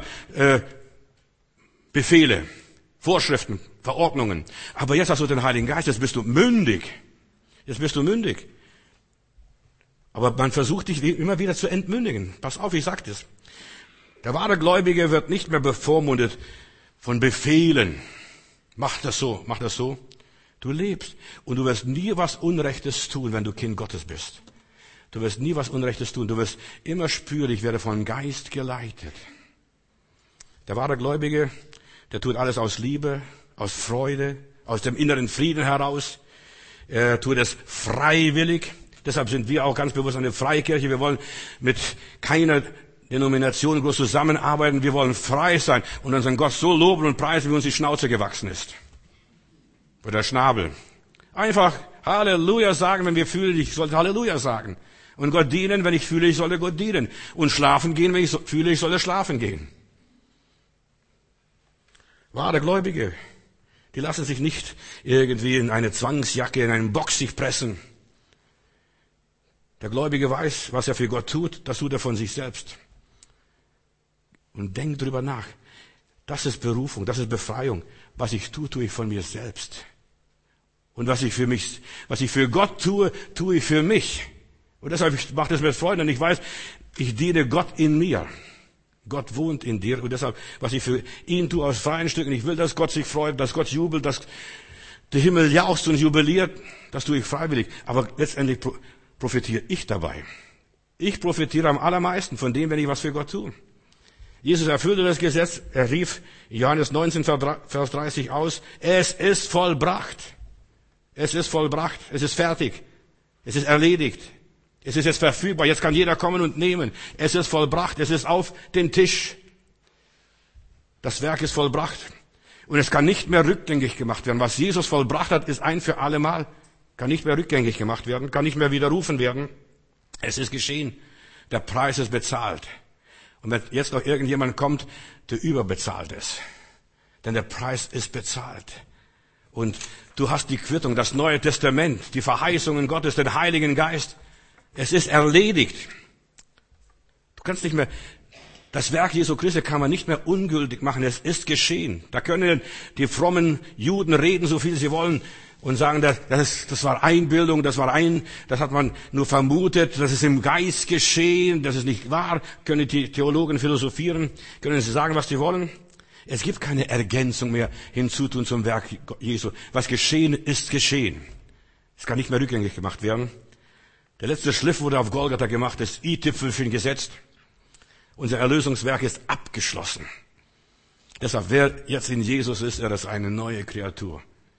Befehle, Vorschriften, Verordnungen. Aber jetzt hast du den Heiligen Geist, jetzt bist du mündig. Jetzt bist du mündig. Aber man versucht dich immer wieder zu entmündigen. Pass auf, ich sag das. Der wahre Gläubige wird nicht mehr bevormundet von Befehlen. Mach das so, mach das so. Du lebst und du wirst nie was Unrechtes tun, wenn du Kind Gottes bist. Du wirst nie was Unrechtes tun. Du wirst immer spüren, ich werde vom Geist geleitet. Der wahre Gläubige, der tut alles aus Liebe, aus Freude, aus dem inneren Frieden heraus. Er tut es freiwillig. Deshalb sind wir auch ganz bewusst eine Freikirche. Wir wollen mit keiner Denomination groß zusammenarbeiten. Wir wollen frei sein und unseren Gott so loben und preisen, wie uns die Schnauze gewachsen ist. Oder der Schnabel. Einfach Halleluja sagen, wenn wir fühlen, ich sollte Halleluja sagen. Und Gott dienen, wenn ich fühle, ich solle Gott dienen. Und schlafen gehen, wenn ich fühle, ich solle schlafen gehen. Wahre Gläubige, die lassen sich nicht irgendwie in eine Zwangsjacke, in einen Box sich pressen. Der Gläubige weiß, was er für Gott tut, das tut er von sich selbst. Und denkt drüber nach. Das ist Berufung, das ist Befreiung. Was ich tue, tue ich von mir selbst. Und was ich für Gott tue, tue ich für mich. Und deshalb mache ich das mit Freude. Und ich weiß, ich diene Gott in mir. Gott wohnt in dir. Und deshalb, was ich für ihn tue aus freien Stücken, ich will, dass Gott sich freut, dass Gott jubelt, dass der Himmel jauchzt und jubiliert. Das tue ich freiwillig. Aber letztendlich profitiere ich dabei. Ich profitiere am allermeisten von dem, wenn ich was für Gott tue. Jesus erfüllte das Gesetz. Er rief Johannes 19, Vers 30 aus, es ist vollbracht. Es ist vollbracht. Es ist fertig. Es ist erledigt. Es ist jetzt verfügbar. Jetzt kann jeder kommen und nehmen. Es ist vollbracht. Es ist auf den Tisch. Das Werk ist vollbracht. Und es kann nicht mehr rückgängig gemacht werden. Was Jesus vollbracht hat, ist ein für alle Mal. Kann nicht mehr rückgängig gemacht werden. Kann nicht mehr widerrufen werden. Es ist geschehen. Der Preis ist bezahlt. Und wenn jetzt noch irgendjemand kommt, der überbezahlt ist. Denn der Preis ist bezahlt. Und du hast die Quittung, das Neue Testament, die Verheißungen Gottes, den Heiligen Geist. Es ist erledigt. Du kannst nicht mehr, das Werk Jesu Christi kann man nicht mehr ungültig machen. Es ist geschehen. Da können die frommen Juden reden, so viel sie wollen, und sagen, das war Einbildung, das hat man nur vermutet, das ist im Geist geschehen, das ist nicht wahr. Können die Theologen philosophieren, können sie sagen, was sie wollen. Es gibt keine Ergänzung mehr hinzutun zum Werk Jesu. Was geschehen ist geschehen. Es kann nicht mehr rückgängig gemacht werden. Der letzte Schliff wurde auf Golgatha gemacht, das i-Tüpfelchen gesetzt. Unser Erlösungswerk ist abgeschlossen. Deshalb, wer jetzt in Jesus ist, er ist eine neue Kreatur.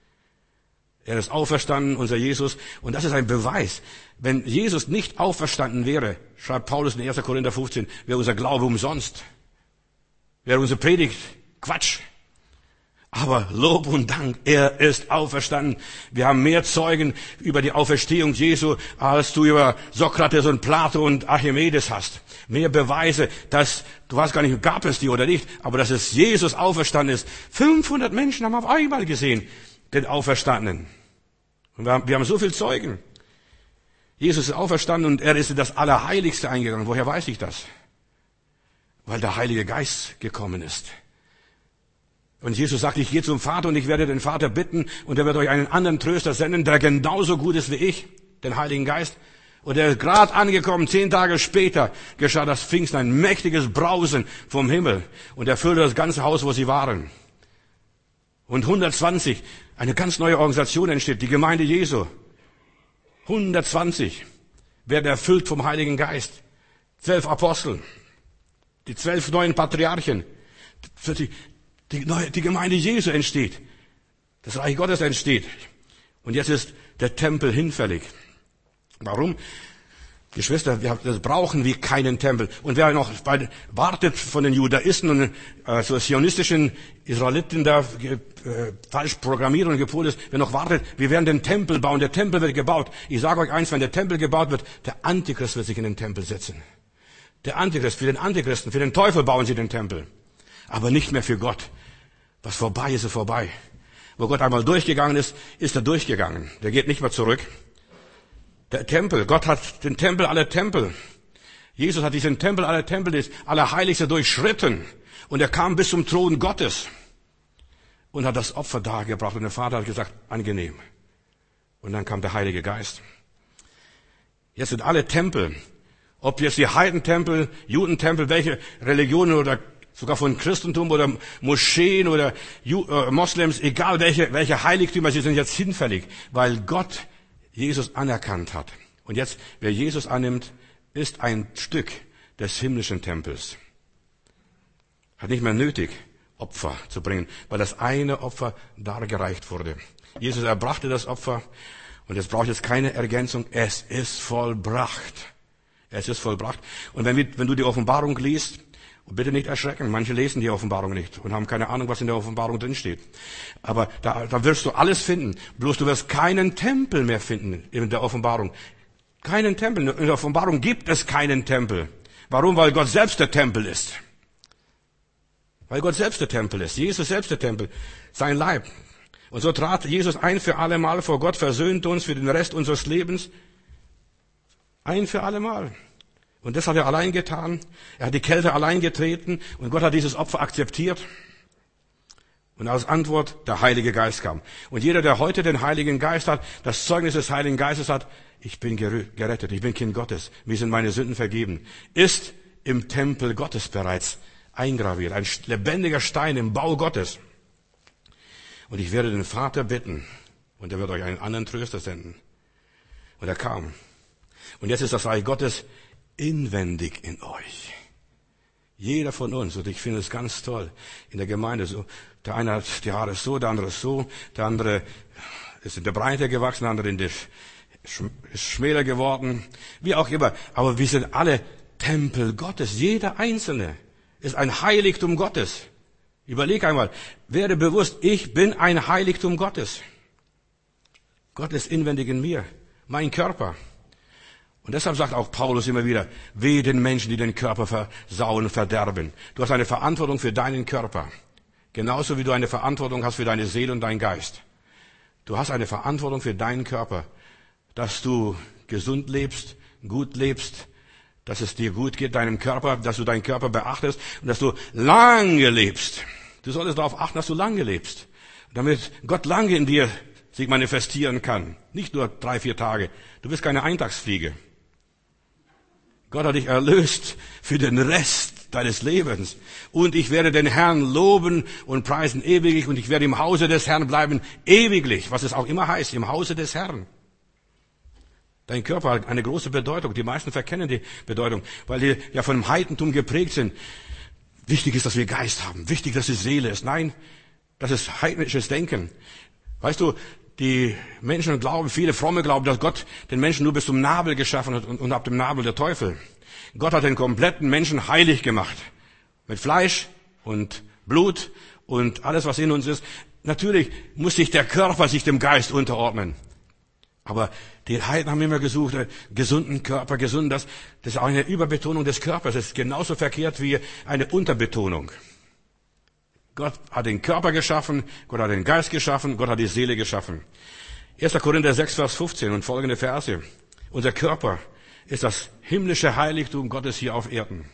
Er ist auferstanden, unser Jesus. Und das ist ein Beweis. Wenn Jesus nicht auferstanden wäre, schreibt Paulus in 1. Korinther 15, wäre unser Glaube umsonst. Wäre unsere Predigt Quatsch. Aber Lob und Dank, er ist auferstanden. Wir haben mehr Zeugen über die Auferstehung Jesu, als du über Sokrates und Plato und Archimedes hast. Mehr Beweise, dass, du weißt gar nicht, gab es die oder nicht, aber dass es Jesus auferstanden ist. 500 Menschen haben auf einmal gesehen, den Auferstandenen. Und wir haben so viel Zeugen. Jesus ist auferstanden und er ist in das Allerheiligste eingegangen. Woher weiß ich das? Weil der Heilige Geist gekommen ist. Und Jesus sagt, ich gehe zum Vater und ich werde den Vater bitten und er wird euch einen anderen Tröster senden, der genauso gut ist wie ich, den Heiligen Geist. Und er ist gerade angekommen, 10 Tage später geschah das Pfingsten, ein mächtiges Brausen vom Himmel und erfüllte das ganze Haus, wo sie waren. Und 120, eine ganz neue Organisation entsteht, die Gemeinde Jesu. 120 werden erfüllt vom Heiligen Geist. 12 Apostel, die 12 neuen Patriarchen, die Gemeinde Jesu entsteht. Das Reich Gottes entsteht. Und jetzt ist der Tempel hinfällig. Warum? Geschwister, das brauchen wir keinen Tempel. Und wer noch wartet von den Judaisten und so zionistischen Israeliten da falsch programmiert und gepolt ist, wer noch wartet, wir werden den Tempel bauen. Der Tempel wird gebaut. Ich sage euch eins, wenn der Tempel gebaut wird, der Antichrist wird sich in den Tempel setzen. Der Antichrist, für den Antichristen, für den Teufel bauen sie den Tempel. Aber nicht mehr für Gott. Was vorbei ist, ist vorbei. Wo Gott einmal durchgegangen ist, ist er durchgegangen. Der geht nicht mehr zurück. Der Tempel, Gott hat den Tempel aller Tempel. Jesus hat diesen Tempel aller Tempel, das Allerheiligste durchschritten. Und er kam bis zum Thron Gottes. Und hat das Opfer dargebracht. Und der Vater hat gesagt, angenehm. Und dann kam der Heilige Geist. Jetzt sind alle Tempel, ob jetzt die Heidentempel, Judentempel, welche Religionen oder sogar von Christentum oder Moscheen oder Moslems, egal welche Heiligtümer, sie sind jetzt hinfällig, weil Gott Jesus anerkannt hat. Und jetzt, wer Jesus annimmt, ist ein Stück des himmlischen Tempels. Hat nicht mehr nötig, Opfer zu bringen, weil das eine Opfer dargereicht wurde. Jesus erbrachte das Opfer und es braucht jetzt keine Ergänzung. Es ist vollbracht. Es ist vollbracht. Und wenn du die Offenbarung liest, und bitte nicht erschrecken, manche lesen die Offenbarung nicht und haben keine Ahnung, was in der Offenbarung drin steht. Aber da wirst du alles finden. Bloß du wirst keinen Tempel mehr finden in der Offenbarung. Keinen Tempel. In der Offenbarung gibt es keinen Tempel. Warum? Weil Gott selbst der Tempel ist. Weil Gott selbst der Tempel ist. Jesus selbst der Tempel. Sein Leib. Und so trat Jesus ein für alle Mal vor Gott, versöhnt uns für den Rest unseres Lebens. Ein für alle Mal. Und das hat er allein getan. Er hat die Kälte allein getreten und Gott hat dieses Opfer akzeptiert. Und als Antwort der Heilige Geist kam. Und jeder, der heute den Heiligen Geist hat, das Zeugnis des Heiligen Geistes hat, ich bin gerettet, ich bin Kind Gottes, mir sind meine Sünden vergeben, ist im Tempel Gottes bereits eingraviert. Ein lebendiger Stein im Bau Gottes. Und ich werde den Vater bitten und er wird euch einen anderen Tröster senden. Und er kam. Und jetzt ist das Reich Gottes inwendig in euch. Jeder von uns, und ich finde es ganz toll, in der Gemeinde so, der eine hat die Haare so, der andere so, der andere ist in der Breite gewachsen, der andere ist schmäler geworden, wie auch immer. Aber wir sind alle Tempel Gottes. Jeder Einzelne ist ein Heiligtum Gottes. Überleg einmal, werde bewusst, ich bin ein Heiligtum Gottes. Gott ist inwendig in mir, mein Körper. Und deshalb sagt auch Paulus immer wieder, wehe den Menschen, die den Körper versauen und verderben. Du hast eine Verantwortung für deinen Körper. Genauso wie du eine Verantwortung hast für deine Seele und deinen Geist. Du hast eine Verantwortung für deinen Körper, dass du gesund lebst, gut lebst, dass es dir gut geht, deinem Körper, dass du deinen Körper beachtest und dass du lange lebst. Du solltest darauf achten, dass du lange lebst, damit Gott lange in dir sich manifestieren kann. Nicht nur 3-4 Tage. Du bist keine Eintagsfliege. Gott hat dich erlöst für den Rest deines Lebens. Und ich werde den Herrn loben und preisen ewiglich und ich werde im Hause des Herrn bleiben ewiglich, was es auch immer heißt, im Hause des Herrn. Dein Körper hat eine große Bedeutung. Die meisten verkennen die Bedeutung, weil die ja von dem Heidentum geprägt sind. Wichtig ist, dass wir Geist haben. Wichtig, dass es Seele ist. Nein, das ist heidnisches Denken. Weißt du, die Menschen glauben, viele Fromme glauben, dass Gott den Menschen nur bis zum Nabel geschaffen hat und ab dem Nabel der Teufel. Gott hat den kompletten Menschen heilig gemacht. Mit Fleisch und Blut und alles, was in uns ist. Natürlich muss sich der Körper sich dem Geist unterordnen. Aber die Heiden haben immer gesucht, gesunden Körper, das ist auch eine Überbetonung des Körpers. Das ist genauso verkehrt wie eine Unterbetonung. Gott hat den Körper geschaffen, Gott hat den Geist geschaffen, Gott hat die Seele geschaffen. 1. Korinther 6, Vers 15 und folgende Verse. Unser Körper ist das himmlische Heiligtum Gottes hier auf Erden.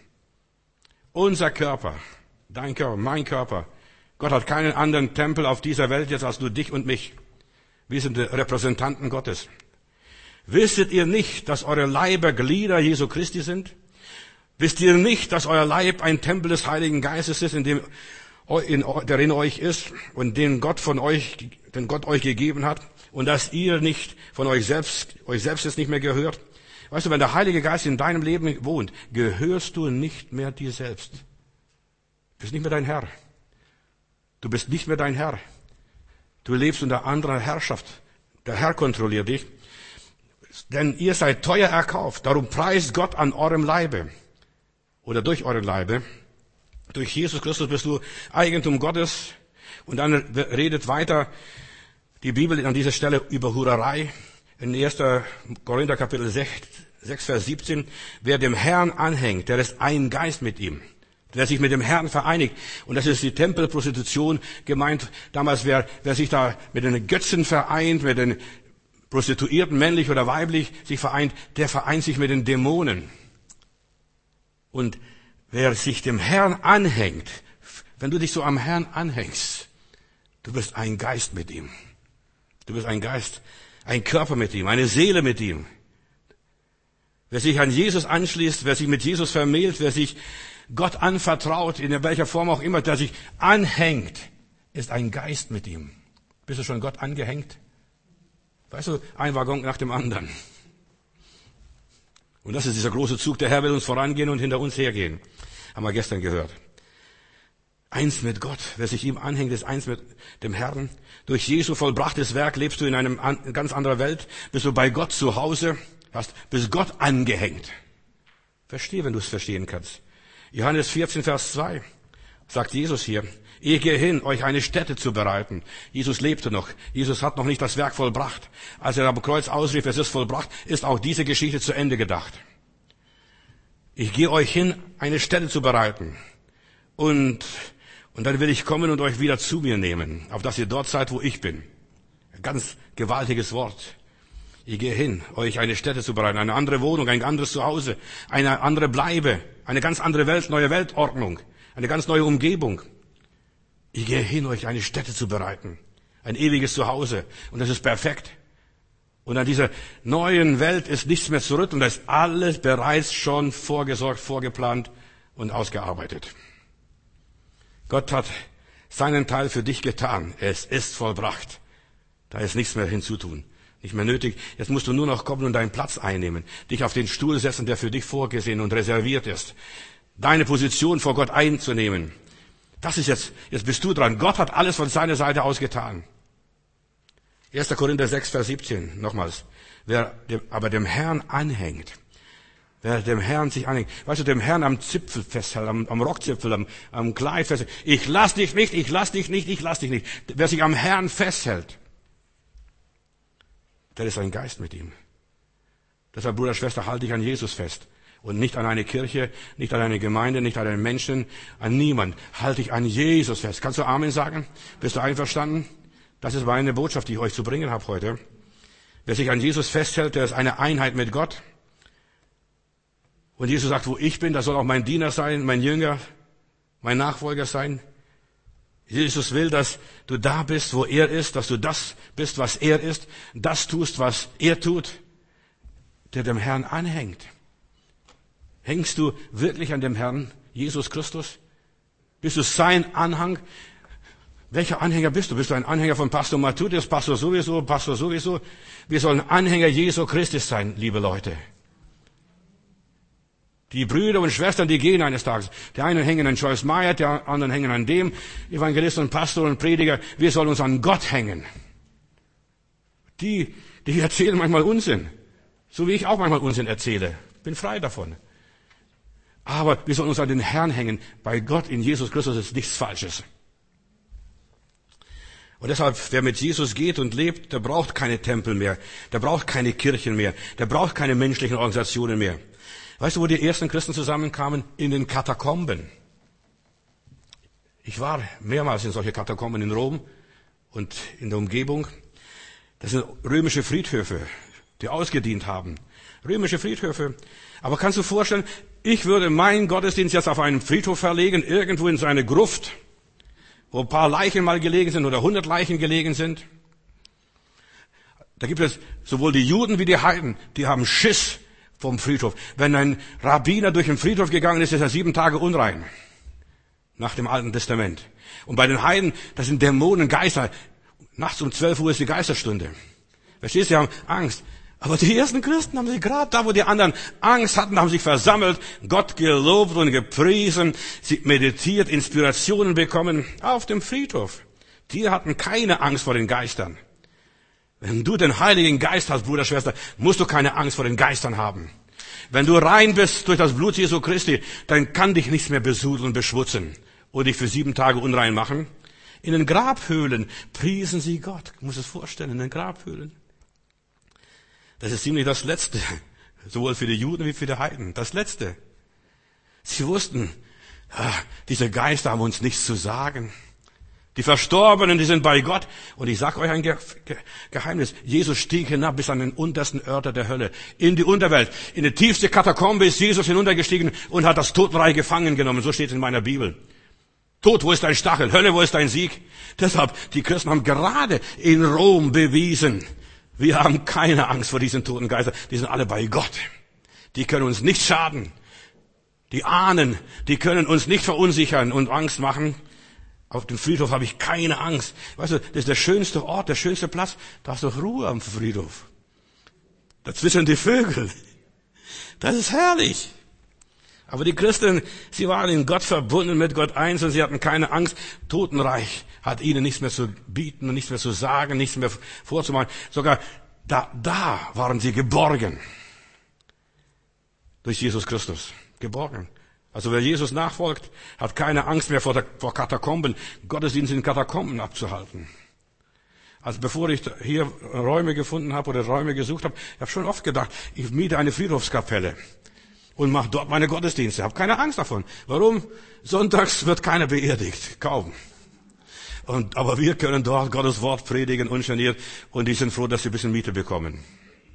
Unser Körper, dein Körper, mein Körper. Gott hat keinen anderen Tempel auf dieser Welt jetzt als nur dich und mich. Wir sind die Repräsentanten Gottes. Wisset ihr nicht, dass eure Leiber Glieder Jesu Christi sind? Wisst ihr nicht, dass euer Leib ein Tempel des Heiligen Geistes ist, der in euch ist und den Gott euch gegeben hat und dass ihr nicht von euch selbst jetzt nicht mehr gehört? Weißt du, wenn der Heilige Geist in deinem Leben wohnt, gehörst du nicht mehr dir selbst. Du bist nicht mehr dein Herr. Du bist nicht mehr dein Herr. Du lebst unter anderer Herrschaft. Der Herr kontrolliert dich. Denn ihr seid teuer erkauft. Darum preist Gott an eurem Leibe. Oder durch euren Leibe. Durch Jesus Christus bist du Eigentum Gottes. Und dann redet weiter die Bibel an dieser Stelle über Hurerei. In 1. Korinther Kapitel 6, Vers 17. Wer dem Herrn anhängt, der ist ein Geist mit ihm. Der sich mit dem Herrn vereinigt. Und das ist die Tempelprostitution gemeint. Damals, wer sich da mit den Götzen vereint, mit den Prostituierten, männlich oder weiblich, sich vereint, der vereint sich mit den Dämonen. Und wer sich dem Herrn anhängt, wenn du dich so am Herrn anhängst, du bist ein Geist mit ihm. Du bist ein Geist ein Körper mit ihm, eine Seele mit ihm. Wer sich an Jesus anschließt, wer sich mit Jesus vermählt, wer sich Gott anvertraut, in welcher Form auch immer, der sich anhängt, ist ein Geist mit ihm. Bist du schon Gott angehängt? Weißt du, ein Waggon nach dem anderen. Und das ist dieser große Zug. Der Herr will uns vorangehen und hinter uns hergehen. Haben wir gestern gehört. Eins mit Gott. Wer sich ihm anhängt, ist eins mit dem Herrn. Durch Jesu vollbrachtes Werk lebst du in einer ganz anderen Welt. Bist du bei Gott zu Hause. Bist Gott angehängt. Verstehe, wenn du es verstehen kannst. Johannes 14, Vers 2 sagt Jesus hier, ich gehe hin, euch eine Stätte zu bereiten. Jesus lebte noch. Jesus hat noch nicht das Werk vollbracht. Als er am Kreuz ausrief, es ist vollbracht, ist auch diese Geschichte zu Ende gedacht. Ich gehe euch hin, eine Stätte zu bereiten. Und dann will ich kommen und euch wieder zu mir nehmen, auf dass ihr dort seid, wo ich bin. Ein ganz gewaltiges Wort. Ich gehe hin, euch eine Stätte zu bereiten, eine andere Wohnung, ein anderes Zuhause, eine andere Bleibe, eine ganz andere Welt, neue Weltordnung, eine ganz neue Umgebung. Ich gehe hin, euch eine Stätte zu bereiten, ein ewiges Zuhause. Und das ist perfekt. Und an dieser neuen Welt ist nichts mehr zu rütteln. Da ist alles bereits schon vorgesorgt, vorgeplant und ausgearbeitet. Gott hat seinen Teil für dich getan. Es ist vollbracht. Da ist nichts mehr hinzutun. Nicht mehr nötig. Jetzt musst du nur noch kommen und deinen Platz einnehmen. Dich auf den Stuhl setzen, der für dich vorgesehen und reserviert ist. Deine Position vor Gott einzunehmen. Das ist jetzt bist du dran. Gott hat alles von seiner Seite aus getan. 1. Korinther 6, Vers 17, nochmals. Wer aber dem Herrn anhängt, wer dem Herrn sich anhängt, weißt du, dem Herrn am Zipfel festhält, am Rockzipfel, am Kleid festhält, ich lass dich nicht, ich lass dich nicht, ich lass dich nicht. Wer sich am Herrn festhält, der ist ein Geist mit ihm. Deshalb, Bruder, Schwester, halte dich an Jesus fest. Und nicht an eine Kirche, nicht an eine Gemeinde, nicht an einen Menschen, an niemand. Halte dich an Jesus fest. Kannst du Amen sagen? Bist du einverstanden? Das ist meine Botschaft, die ich euch zu bringen habe heute. Wer sich an Jesus festhält, der ist eine Einheit mit Gott. Und Jesus sagt, wo ich bin, das soll auch mein Diener sein, mein Jünger, mein Nachfolger sein. Jesus will, dass du da bist, wo er ist, dass du das bist, was er ist, das tust, was er tut, der dem Herrn anhängt. Hängst du wirklich an dem Herrn Jesus Christus? Bist du sein Anhang? Welcher Anhänger bist du? Bist du ein Anhänger von Pastor Matthäus, Pastor sowieso, Pastor sowieso? Wir sollen Anhänger Jesu Christi sein, liebe Leute. Die Brüder und Schwestern, die gehen eines Tages. Die einen hängen an Joyce Meyer, die anderen hängen an dem Evangelist und Pastor und Prediger. Wir sollen uns an Gott hängen. Die erzählen manchmal Unsinn. So wie ich auch manchmal Unsinn erzähle. Bin frei davon. Aber wir sollen uns an den Herrn hängen. Bei Gott in Jesus Christus ist nichts Falsches. Und deshalb, wer mit Jesus geht und lebt, der braucht keine Tempel mehr. Der braucht keine Kirchen mehr. Der braucht keine menschlichen Organisationen mehr. Weißt du, wo die ersten Christen zusammenkamen? In den Katakomben. Ich war mehrmals in solche Katakomben in Rom und in der Umgebung. Das sind römische Friedhöfe, die ausgedient haben. Römische Friedhöfe. Aber kannst du vorstellen, ich würde meinen Gottesdienst jetzt auf einen Friedhof verlegen, irgendwo in so eine Gruft, wo ein paar Leichen mal gelegen sind oder 100 Leichen gelegen sind. Da gibt es sowohl die Juden wie die Heiden, die haben Schiss vom Friedhof. Wenn ein Rabbiner durch den Friedhof gegangen ist, ist er 7 Tage unrein. Nach dem Alten Testament. Und bei den Heiden, das sind Dämonen, Geister. Nachts um 12 Uhr ist die Geisterstunde. Verstehst du, sie haben Angst. Aber die ersten Christen haben sich gerade da, wo die anderen Angst hatten, haben sich versammelt, Gott gelobt und gepriesen, sie meditiert, Inspirationen bekommen auf dem Friedhof. Die hatten keine Angst vor den Geistern. Wenn du den Heiligen Geist hast, Bruder, Schwester, musst du keine Angst vor den Geistern haben. Wenn du rein bist durch das Blut Jesu Christi, dann kann dich nichts mehr besudeln und beschmutzen und dich für 7 Tage unrein machen. In den Grabhöhlen priesen sie Gott. Du musst es vorstellen, in den Grabhöhlen. Das ist ziemlich das Letzte, sowohl für die Juden wie für die Heiden. Das Letzte. Sie wussten, diese Geister haben uns nichts zu sagen. Die Verstorbenen, die sind bei Gott. Und ich sage euch ein Geheimnis. Jesus stieg hinab bis an den untersten Örter der Hölle. In die Unterwelt. In die tiefste Katakombe ist Jesus hinuntergestiegen und hat das Totenreich gefangen genommen. So steht es in meiner Bibel. Tod, wo ist dein Stachel? Hölle, wo ist dein Sieg? Deshalb, die Christen haben gerade in Rom bewiesen, Wir haben keine Angst vor diesen toten Geistern. Die sind alle bei Gott. Die können uns nicht schaden. Die Ahnen, die können uns nicht verunsichern und Angst machen. Auf dem Friedhof habe ich keine Angst. Weißt du, das ist der schönste Ort, der schönste Platz. Da ist doch Ruhe am Friedhof. Da zwitschern die Vögel. Das ist herrlich. Aber die Christen, sie waren in Gott verbunden, mit Gott eins, und sie hatten keine Angst. Totenreich hat ihnen nichts mehr zu bieten und nichts mehr zu sagen, nichts mehr vorzumachen. Sogar da waren sie geborgen. Durch Jesus Christus. Geborgen. Also wer Jesus nachfolgt, hat keine Angst mehr vor Katakomben, Gottesdienst in Katakomben abzuhalten. Also bevor ich hier Räume gefunden habe oder Räume gesucht habe, ich habe schon oft gedacht, ich miete eine Friedhofskapelle und mache dort meine Gottesdienste. Ich habe keine Angst davon. Warum? Sonntags wird keiner beerdigt. Kaum. Aber wir können dort Gottes Wort predigen, ungeniert, und die sind froh, dass sie ein bisschen Miete bekommen.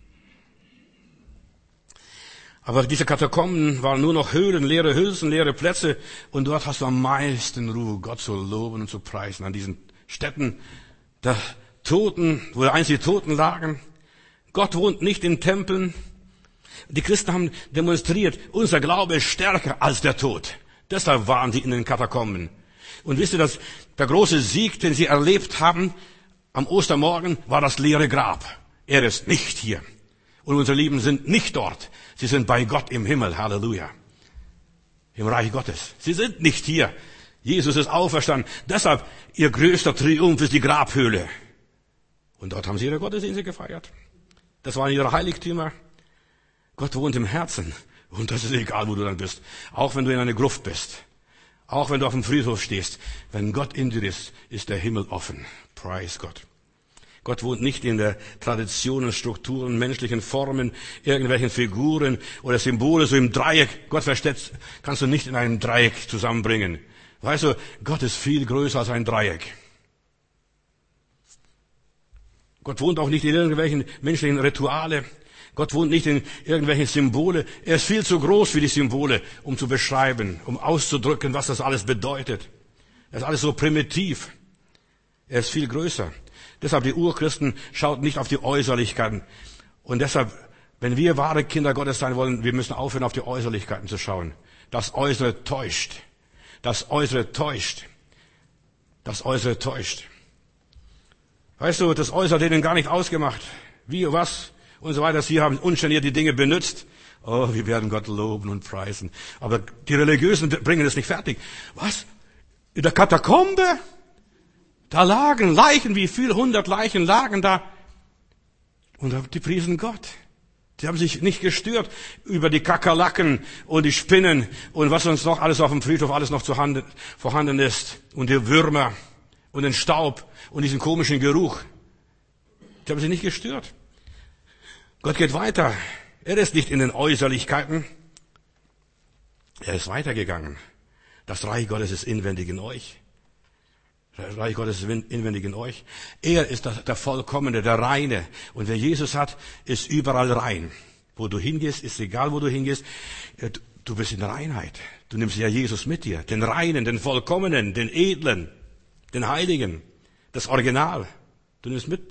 Aber diese Katakomben waren nur noch Höhlen, leere Hülsen, leere Plätze. Und dort hast du am meisten Ruhe, Gott zu loben und zu preisen. An diesen Stätten der Toten, wo einst die Toten lagen. Gott wohnt nicht in Tempeln. Die Christen haben demonstriert, unser Glaube ist stärker als der Tod. Deshalb waren sie in den Katakomben. Und wisst ihr, dass der große Sieg, den sie erlebt haben, am Ostermorgen, war das leere Grab. Er ist nicht hier. Und unsere Lieben sind nicht dort. Sie sind bei Gott im Himmel. Halleluja. Im Reich Gottes. Sie sind nicht hier. Jesus ist auferstanden. Deshalb, ihr größter Triumph ist die Grabhöhle. Und dort haben sie ihre Gottesdienste gefeiert. Das waren ihre Heiligtümer. Gott wohnt im Herzen. Und das ist egal, wo du dann bist. Auch wenn du in einer Gruft bist. Auch wenn du auf dem Friedhof stehst. Wenn Gott in dir ist der Himmel offen. Preis Gott. Gott wohnt nicht in der Traditionen, Strukturen, menschlichen Formen, irgendwelchen Figuren oder Symbole, so im Dreieck. Gott versteht, kannst du nicht in einem Dreieck zusammenbringen. Weißt du, Gott ist viel größer als ein Dreieck. Gott wohnt auch nicht in irgendwelchen menschlichen Rituale. Gott wohnt nicht in irgendwelchen Symbole. Er ist viel zu groß für die Symbole, um zu beschreiben, um auszudrücken, was das alles bedeutet. Er ist alles so primitiv. Er ist viel größer. Deshalb die Urchristen schaut nicht auf die Äußerlichkeiten. Und deshalb, wenn wir wahre Kinder Gottes sein wollen, wir müssen aufhören, auf die Äußerlichkeiten zu schauen. Das Äußere täuscht. Das Äußere täuscht. Das Äußere täuscht. Weißt du, das Äußere hat denen gar nicht ausgemacht. Wie, was und so weiter. Sie haben ungeniert die Dinge benutzt. Oh, wir werden Gott loben und preisen. Aber die Religiösen bringen es nicht fertig. Was? In der Katakombe? Da lagen Leichen, wie viel 100 Leichen lagen da. Und die priesen Gott. Die haben sich nicht gestört über die Kakerlaken und die Spinnen und was uns noch alles auf dem Friedhof alles noch vorhanden ist. Und die Würmer und den Staub und diesen komischen Geruch. Die haben sich nicht gestört. Gott geht weiter. Er ist nicht in den Äußerlichkeiten. Er ist weitergegangen. Das Reich Gottes ist inwendig in euch. Das Reich Gottes ist inwendig in euch. Er ist der Vollkommene, der Reine. Und wer Jesus hat, ist überall rein. Wo du hingehst, ist egal, wo du hingehst. Du bist in Reinheit. Du nimmst ja Jesus mit dir. Den Reinen, den Vollkommenen, den Edlen, den Heiligen. Das Original. Du nimmst mit.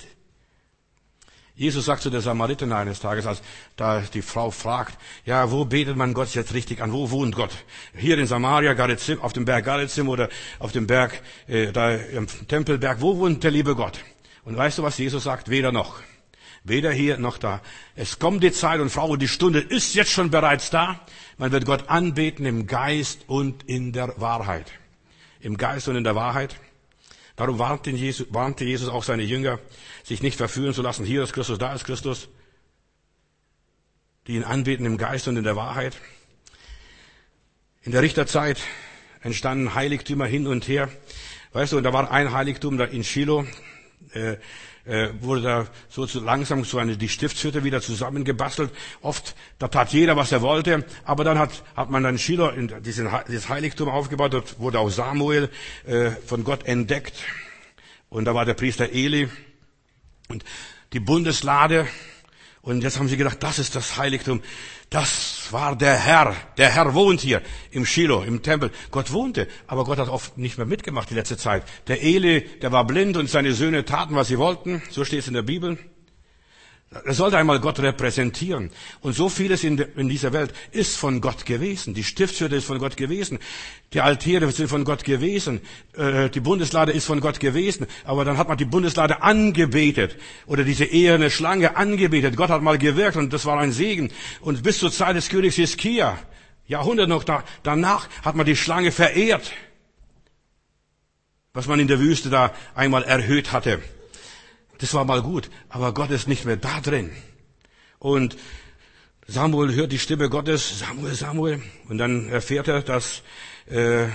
Jesus sagt zu der Samariterin eines Tages, als da die Frau fragt, ja, wo betet man Gott jetzt richtig an? Wo wohnt Gott? Hier in Samaria, Garizim, auf dem Berg Garizim oder auf dem Berg, da im Tempelberg, wo wohnt der liebe Gott? Und weißt du, was Jesus sagt? Weder noch. Weder hier noch da. Es kommt die Zeit und Frau, die Stunde ist jetzt schon bereits da. Man wird Gott anbeten im Geist und in der Wahrheit. Im Geist und in der Wahrheit. Darum warnte Jesus auch seine Jünger, sich nicht verführen zu lassen. Hier ist Christus, da ist Christus. Die ihn anbeten im Geist und in der Wahrheit. In der Richterzeit entstanden Heiligtümer hin und her. Weißt du, und da war ein Heiligtum da in Shiloh, wurde da so langsam die Stiftshütte wieder zusammengebastelt. Oft, da tat jeder, was er wollte. Aber dann hat man dann Shiloh, dieses Heiligtum aufgebaut. Dort wurde auch Samuel von Gott entdeckt. Und da war der Priester Eli und die Bundeslade. Und jetzt haben sie gedacht, das ist das Heiligtum. Das war der Herr. Der Herr wohnt hier im Shiloh, im Tempel. Gott wohnte, aber Gott hat oft nicht mehr mitgemacht die letzte Zeit. Der Eli, der war blind und seine Söhne taten, was sie wollten. So steht es in der Bibel. Er sollte einmal Gott repräsentieren. Und so vieles in dieser Welt ist von Gott gewesen. Die Stiftshütte ist von Gott gewesen. Die Altäre sind von Gott gewesen. Die Bundeslade ist von Gott gewesen. Aber dann hat man die Bundeslade angebetet. Oder diese eherne Schlange angebetet. Gott hat mal gewirkt und das war ein Segen. Und bis zur Zeit des Königs Hiskia, Jahrhunderte noch danach, hat man die Schlange verehrt. Was man in der Wüste da einmal erhöht hatte. Das war mal gut, aber Gott ist nicht mehr da drin. Und Samuel hört die Stimme Gottes, Samuel, Samuel. Und dann erfährt er, dass der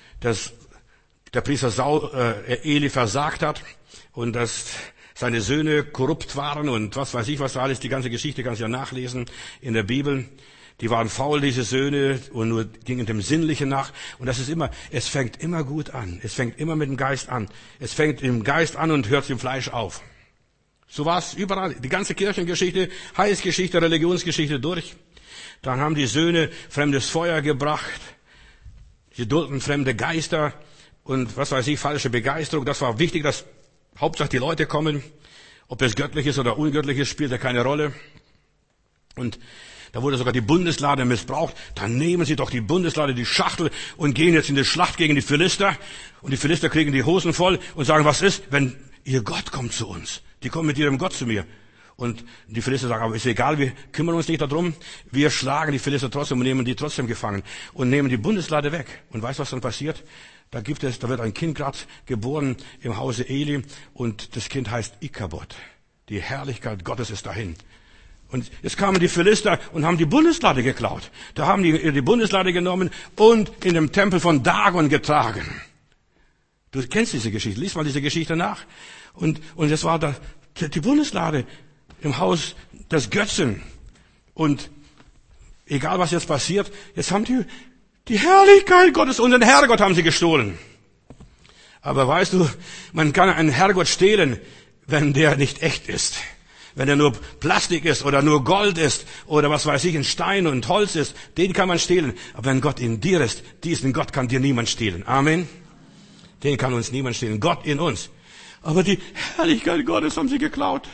Priester Eli versagt hat und dass seine Söhne korrupt waren und was weiß ich, was da alles, die ganze Geschichte kannst du ja nachlesen in der Bibel. Die waren faul, diese Söhne, und nur gingen dem Sinnlichen nach. Und das ist immer, es fängt immer gut an. Es fängt immer mit dem Geist an. Es fängt im Geist an und hört im Fleisch auf. So war es überall. Die ganze Kirchengeschichte, Heilsgeschichte, Religionsgeschichte durch. Dann haben die Söhne fremdes Feuer gebracht. Sie dulden fremde Geister und was weiß ich, falsche Begeisterung. Das war wichtig, dass Hauptsache die Leute kommen. Ob es göttliches oder ungöttliches spielt ja keine Rolle. Und da wurde sogar die Bundeslade missbraucht. Dann nehmen sie doch die Bundeslade, die Schachtel und gehen jetzt in die Schlacht gegen die Philister. Und die Philister kriegen die Hosen voll und sagen, was ist, wenn ihr Gott kommt zu uns? Die kommen mit ihrem Gott zu mir. Und die Philister sagen, aber ist egal, wir kümmern uns nicht darum. Wir schlagen die Philister trotzdem und nehmen die trotzdem gefangen und nehmen die Bundeslade weg. Und weißt du, was dann passiert? Da wird ein Kind gerade geboren im Hause Eli und das Kind heißt Ikabod. Die Herrlichkeit Gottes ist dahin. Und jetzt kamen die Philister und haben die Bundeslade geklaut. Da haben die Bundeslade genommen und in dem Tempel von Dagon getragen. Du kennst diese Geschichte, lies mal diese Geschichte nach. Und es war da die Bundeslade im Haus des Götzen. Und egal was jetzt passiert, jetzt haben die Herrlichkeit Gottes und den Herrgott haben sie gestohlen. Aber weißt du, man kann einen Herrgott stehlen, wenn der nicht echt ist. Wenn er nur Plastik ist oder nur Gold ist oder was weiß ich, ein Stein und Holz ist, den kann man stehlen. Aber wenn Gott in dir ist, diesen Gott kann dir niemand stehlen. Amen. Den kann uns niemand stehlen. Gott in uns. Aber die Herrlichkeit Gottes haben sie geklaut.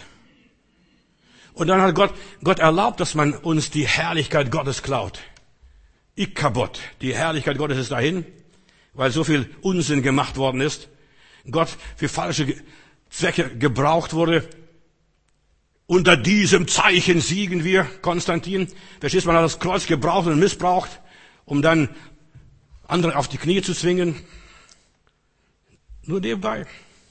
Und dann hat Gott erlaubt, dass man uns die Herrlichkeit Gottes klaut. Ikabod. Die Herrlichkeit Gottes ist dahin, weil so viel Unsinn gemacht worden ist. Gott für falsche Zwecke gebraucht wurde. Unter diesem Zeichen siegen wir, Konstantin. Verstehst du, man hat das Kreuz gebraucht und missbraucht, um dann andere auf die Knie zu zwingen. Nur nebenbei.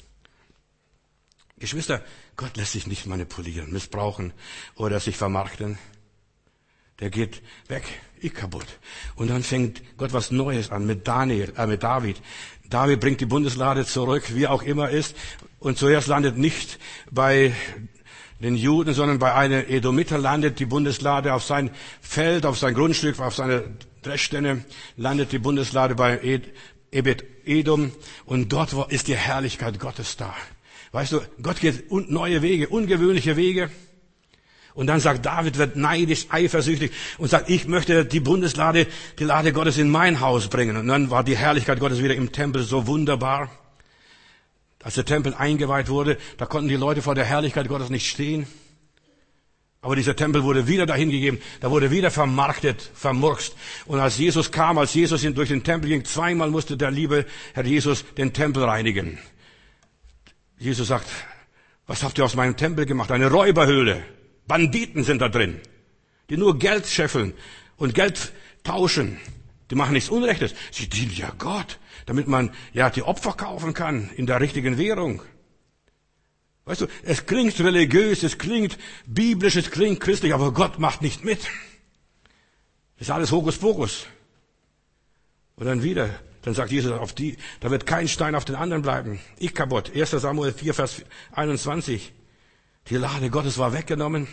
Geschwister, Gott lässt sich nicht manipulieren, missbrauchen oder sich vermarkten. Der geht weg, Ikabod. Und dann fängt Gott was Neues an mit David. David bringt die Bundeslade zurück, wie auch immer ist. Und zuerst landet nicht bei den Juden, sondern bei einer Edomiter landet die Bundeslade auf sein Feld, auf sein Grundstück, auf seine Dreschstenne, landet die Bundeslade bei Ebed-Edom und dort ist die Herrlichkeit Gottes da. Weißt du, Gott geht neue Wege, ungewöhnliche Wege. Und dann sagt David, wird neidisch, eifersüchtig und sagt, ich möchte die Bundeslade, die Lade Gottes in mein Haus bringen. Und dann war die Herrlichkeit Gottes wieder im Tempel so wunderbar. Als der Tempel eingeweiht wurde, da konnten die Leute vor der Herrlichkeit Gottes nicht stehen. Aber dieser Tempel wurde wieder dahin gegeben, da wurde wieder vermarktet, vermurkst. Und als Jesus kam, als Jesus durch den Tempel ging, zweimal musste der liebe Herr Jesus den Tempel reinigen. Jesus sagt, was habt ihr aus meinem Tempel gemacht? Eine Räuberhöhle. Banditen sind da drin, die nur Geld scheffeln und Geld tauschen. Die machen nichts Unrechtes. Sie dienen ja Gott, damit man ja die Opfer kaufen kann in der richtigen Währung. Weißt du, es klingt religiös, es klingt biblisch, es klingt christlich, aber Gott macht nicht mit. Das ist alles Hokuspokus. Und dann sagt Jesus, da wird kein Stein auf den anderen bleiben. Ikabod, 1. Samuel 4, Vers 21. Die Lade Gottes war weggenommen.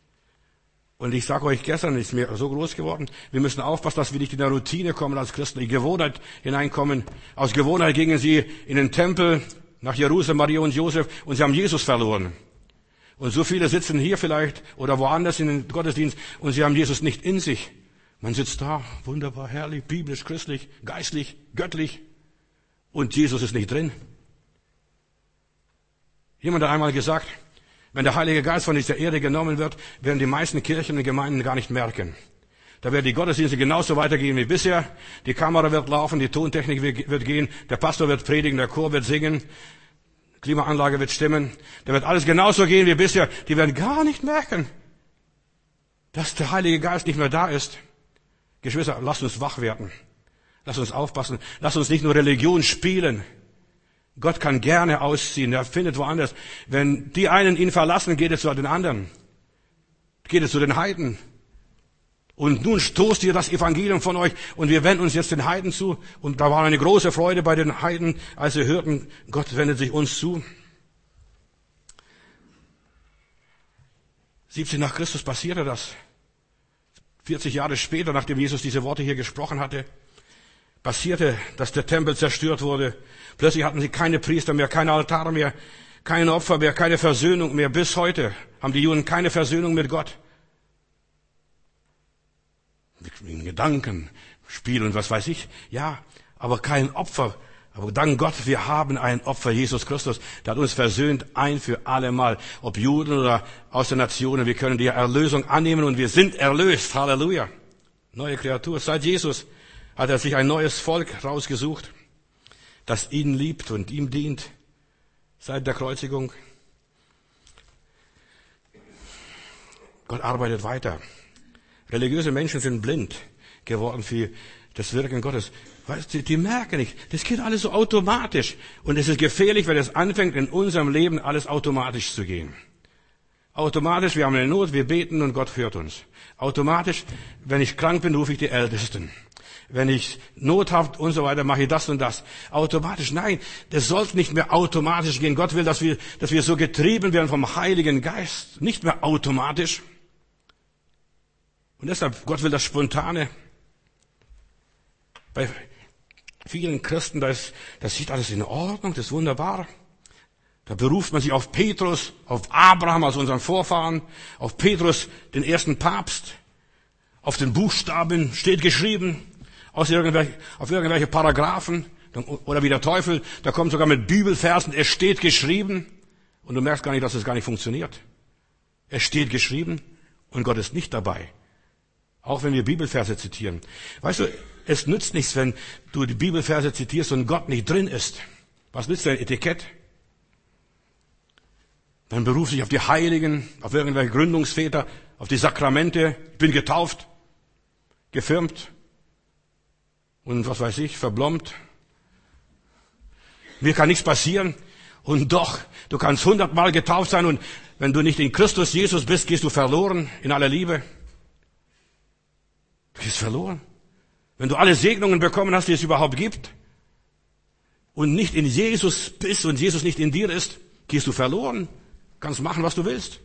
Und ich sage euch, gestern ist mir so groß geworden, wir müssen aufpassen, dass wir nicht in der Routine kommen als Christen, in die Gewohnheit hineinkommen. Aus Gewohnheit gingen sie in den Tempel nach Jerusalem, Maria und Josef, und sie haben Jesus verloren. Und so viele sitzen hier vielleicht oder woanders in den Gottesdienst und sie haben Jesus nicht in sich. Man sitzt da, wunderbar, herrlich, biblisch, christlich, geistlich, göttlich, und Jesus ist nicht drin. Jemand hat einmal gesagt, Wenn der Heilige Geist von dieser Erde genommen wird, werden die meisten Kirchen und Gemeinden gar nicht merken. Da werden die Gottesdienste genauso weitergehen wie bisher. Die Kamera wird laufen, die Tontechnik wird gehen, der Pastor wird predigen, der Chor wird singen, Klimaanlage wird stimmen. Da wird alles genauso gehen wie bisher. Die werden gar nicht merken, dass der Heilige Geist nicht mehr da ist. Geschwister, lasst uns wach werden. Lasst uns aufpassen. Lasst uns nicht nur Religion spielen. Gott kann gerne ausziehen. Er findet woanders. Wenn die einen ihn verlassen, geht es zu den anderen. Geht es zu den Heiden. Und nun stoßt ihr das Evangelium von euch und wir wenden uns jetzt den Heiden zu. Und da war eine große Freude bei den Heiden, als sie hörten, Gott wendet sich uns zu. 70 nach Christus passierte das. 40 Jahre später, nachdem Jesus diese Worte hier gesprochen hatte, passierte, dass der Tempel zerstört wurde. Plötzlich hatten sie keine Priester mehr, keine Altar mehr, keine Opfer mehr, keine Versöhnung mehr. Bis heute haben die Juden keine Versöhnung mit Gott. In Gedanken spielen, was weiß ich. Ja, aber kein Opfer. Aber dank Gott, wir haben ein Opfer, Jesus Christus, der hat uns versöhnt ein für alle Mal. Ob Juden oder aus den Nationen, wir können die Erlösung annehmen und wir sind erlöst. Halleluja. Neue Kreatur. Seit Jesus hat er sich ein neues Volk rausgesucht, das ihn liebt und ihm dient. Seit der Kreuzigung. Gott arbeitet weiter. Religiöse Menschen sind blind geworden für das Wirken Gottes. Weißt du, die merken nicht. Das geht alles so automatisch. Und es ist gefährlich, wenn es anfängt, in unserem Leben alles automatisch zu gehen. Automatisch, wir haben eine Not, wir beten und Gott hört uns. Automatisch, wenn ich krank bin, rufe ich die Ältesten. Wenn ich Not habe und so weiter, mache ich das und das. Automatisch, nein, das sollte nicht mehr automatisch gehen. Gott will, dass wir so getrieben werden vom Heiligen Geist. Nicht mehr automatisch. Und deshalb, Gott will das Spontane. Bei vielen Christen, das sieht alles in Ordnung, das ist wunderbar. Da beruft man sich auf Petrus, auf Abraham aus unseren Vorfahren, auf Petrus, den ersten Papst, auf den Buchstaben steht geschrieben, auf irgendwelche Paragraphen, oder wie der Teufel, da kommt sogar mit Bibelversen, es steht geschrieben, und du merkst gar nicht, dass es gar nicht funktioniert. Es steht geschrieben, und Gott ist nicht dabei. Auch wenn wir Bibelverse zitieren. Weißt du, es nützt nichts, wenn du die Bibelverse zitierst und Gott nicht drin ist. Was nützt dein Etikett? Man beruft sich auf die Heiligen, auf irgendwelche Gründungsväter, auf die Sakramente. Ich bin getauft, gefirmt und was weiß ich, verblombt. Mir kann nichts passieren. Und doch, du kannst 100-mal getauft sein und wenn du nicht in Christus Jesus bist, gehst du verloren in aller Liebe. Du gehst verloren. Wenn du alle Segnungen bekommen hast, die es überhaupt gibt, und nicht in Jesus bist und Jesus nicht in dir ist, gehst du verloren. Kannst machen, was du willst.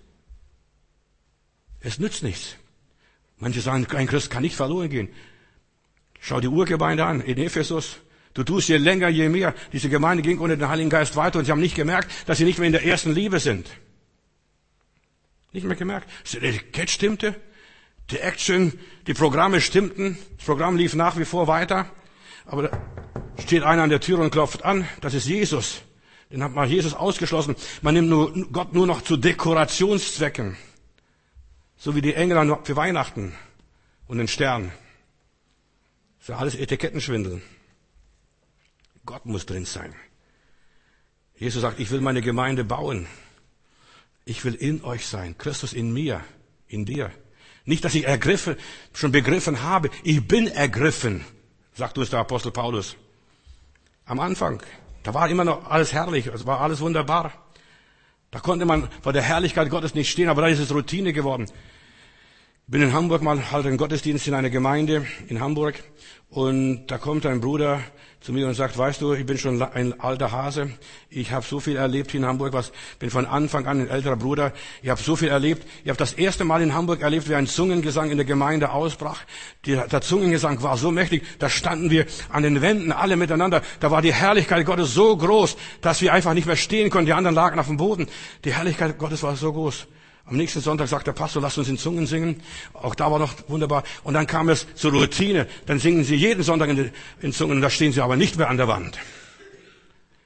Es nützt nichts. Manche sagen, ein Christ kann nicht verloren gehen. Schau die Urgemeinde an, in Ephesus. Du tust je länger, je mehr. Diese Gemeinde ging ohne den Heiligen Geist weiter und sie haben nicht gemerkt, dass sie nicht mehr in der ersten Liebe sind. Nicht mehr gemerkt. Das Etikett stimmte. Die Action, die Programme stimmten, das Programm lief nach wie vor weiter, aber da steht einer an der Tür und klopft an, das ist Jesus. Den hat man Jesus ausgeschlossen. Man nimmt Gott nur noch zu Dekorationszwecken, so wie die Engel für Weihnachten und den Stern. Das ist ja alles Etikettenschwindel. Gott muss drin sein. Jesus sagt, ich will meine Gemeinde bauen. Ich will in euch sein. Christus in mir, in dir. Nicht, dass ich schon begriffen habe. Ich bin ergriffen, sagt uns der Apostel Paulus. Am Anfang, da war immer noch alles herrlich, es war alles wunderbar. Da konnte man vor der Herrlichkeit Gottes nicht stehen, aber da ist es Routine geworden. Ich bin in Hamburg mal halt einen Gottesdienst in einer Gemeinde in Hamburg und da kommt ein Bruder zu mir und sagt, weißt du, ich bin schon ein alter Hase, ich habe so viel erlebt hier in Hamburg, bin von Anfang an ein älterer Bruder, ich habe so viel erlebt, ich habe das erste Mal in Hamburg erlebt, wie ein Zungengesang in der Gemeinde ausbrach. Der Zungengesang war so mächtig, da standen wir an den Wänden alle miteinander, da war die Herrlichkeit Gottes so groß, dass wir einfach nicht mehr stehen konnten, die anderen lagen auf dem Boden, die Herrlichkeit Gottes war so groß. Am nächsten Sonntag sagt der Pastor, lasst uns in Zungen singen. Auch da war noch wunderbar. Und dann kam es zur Routine. Dann singen sie jeden Sonntag in Zungen und da stehen sie aber nicht mehr an der Wand.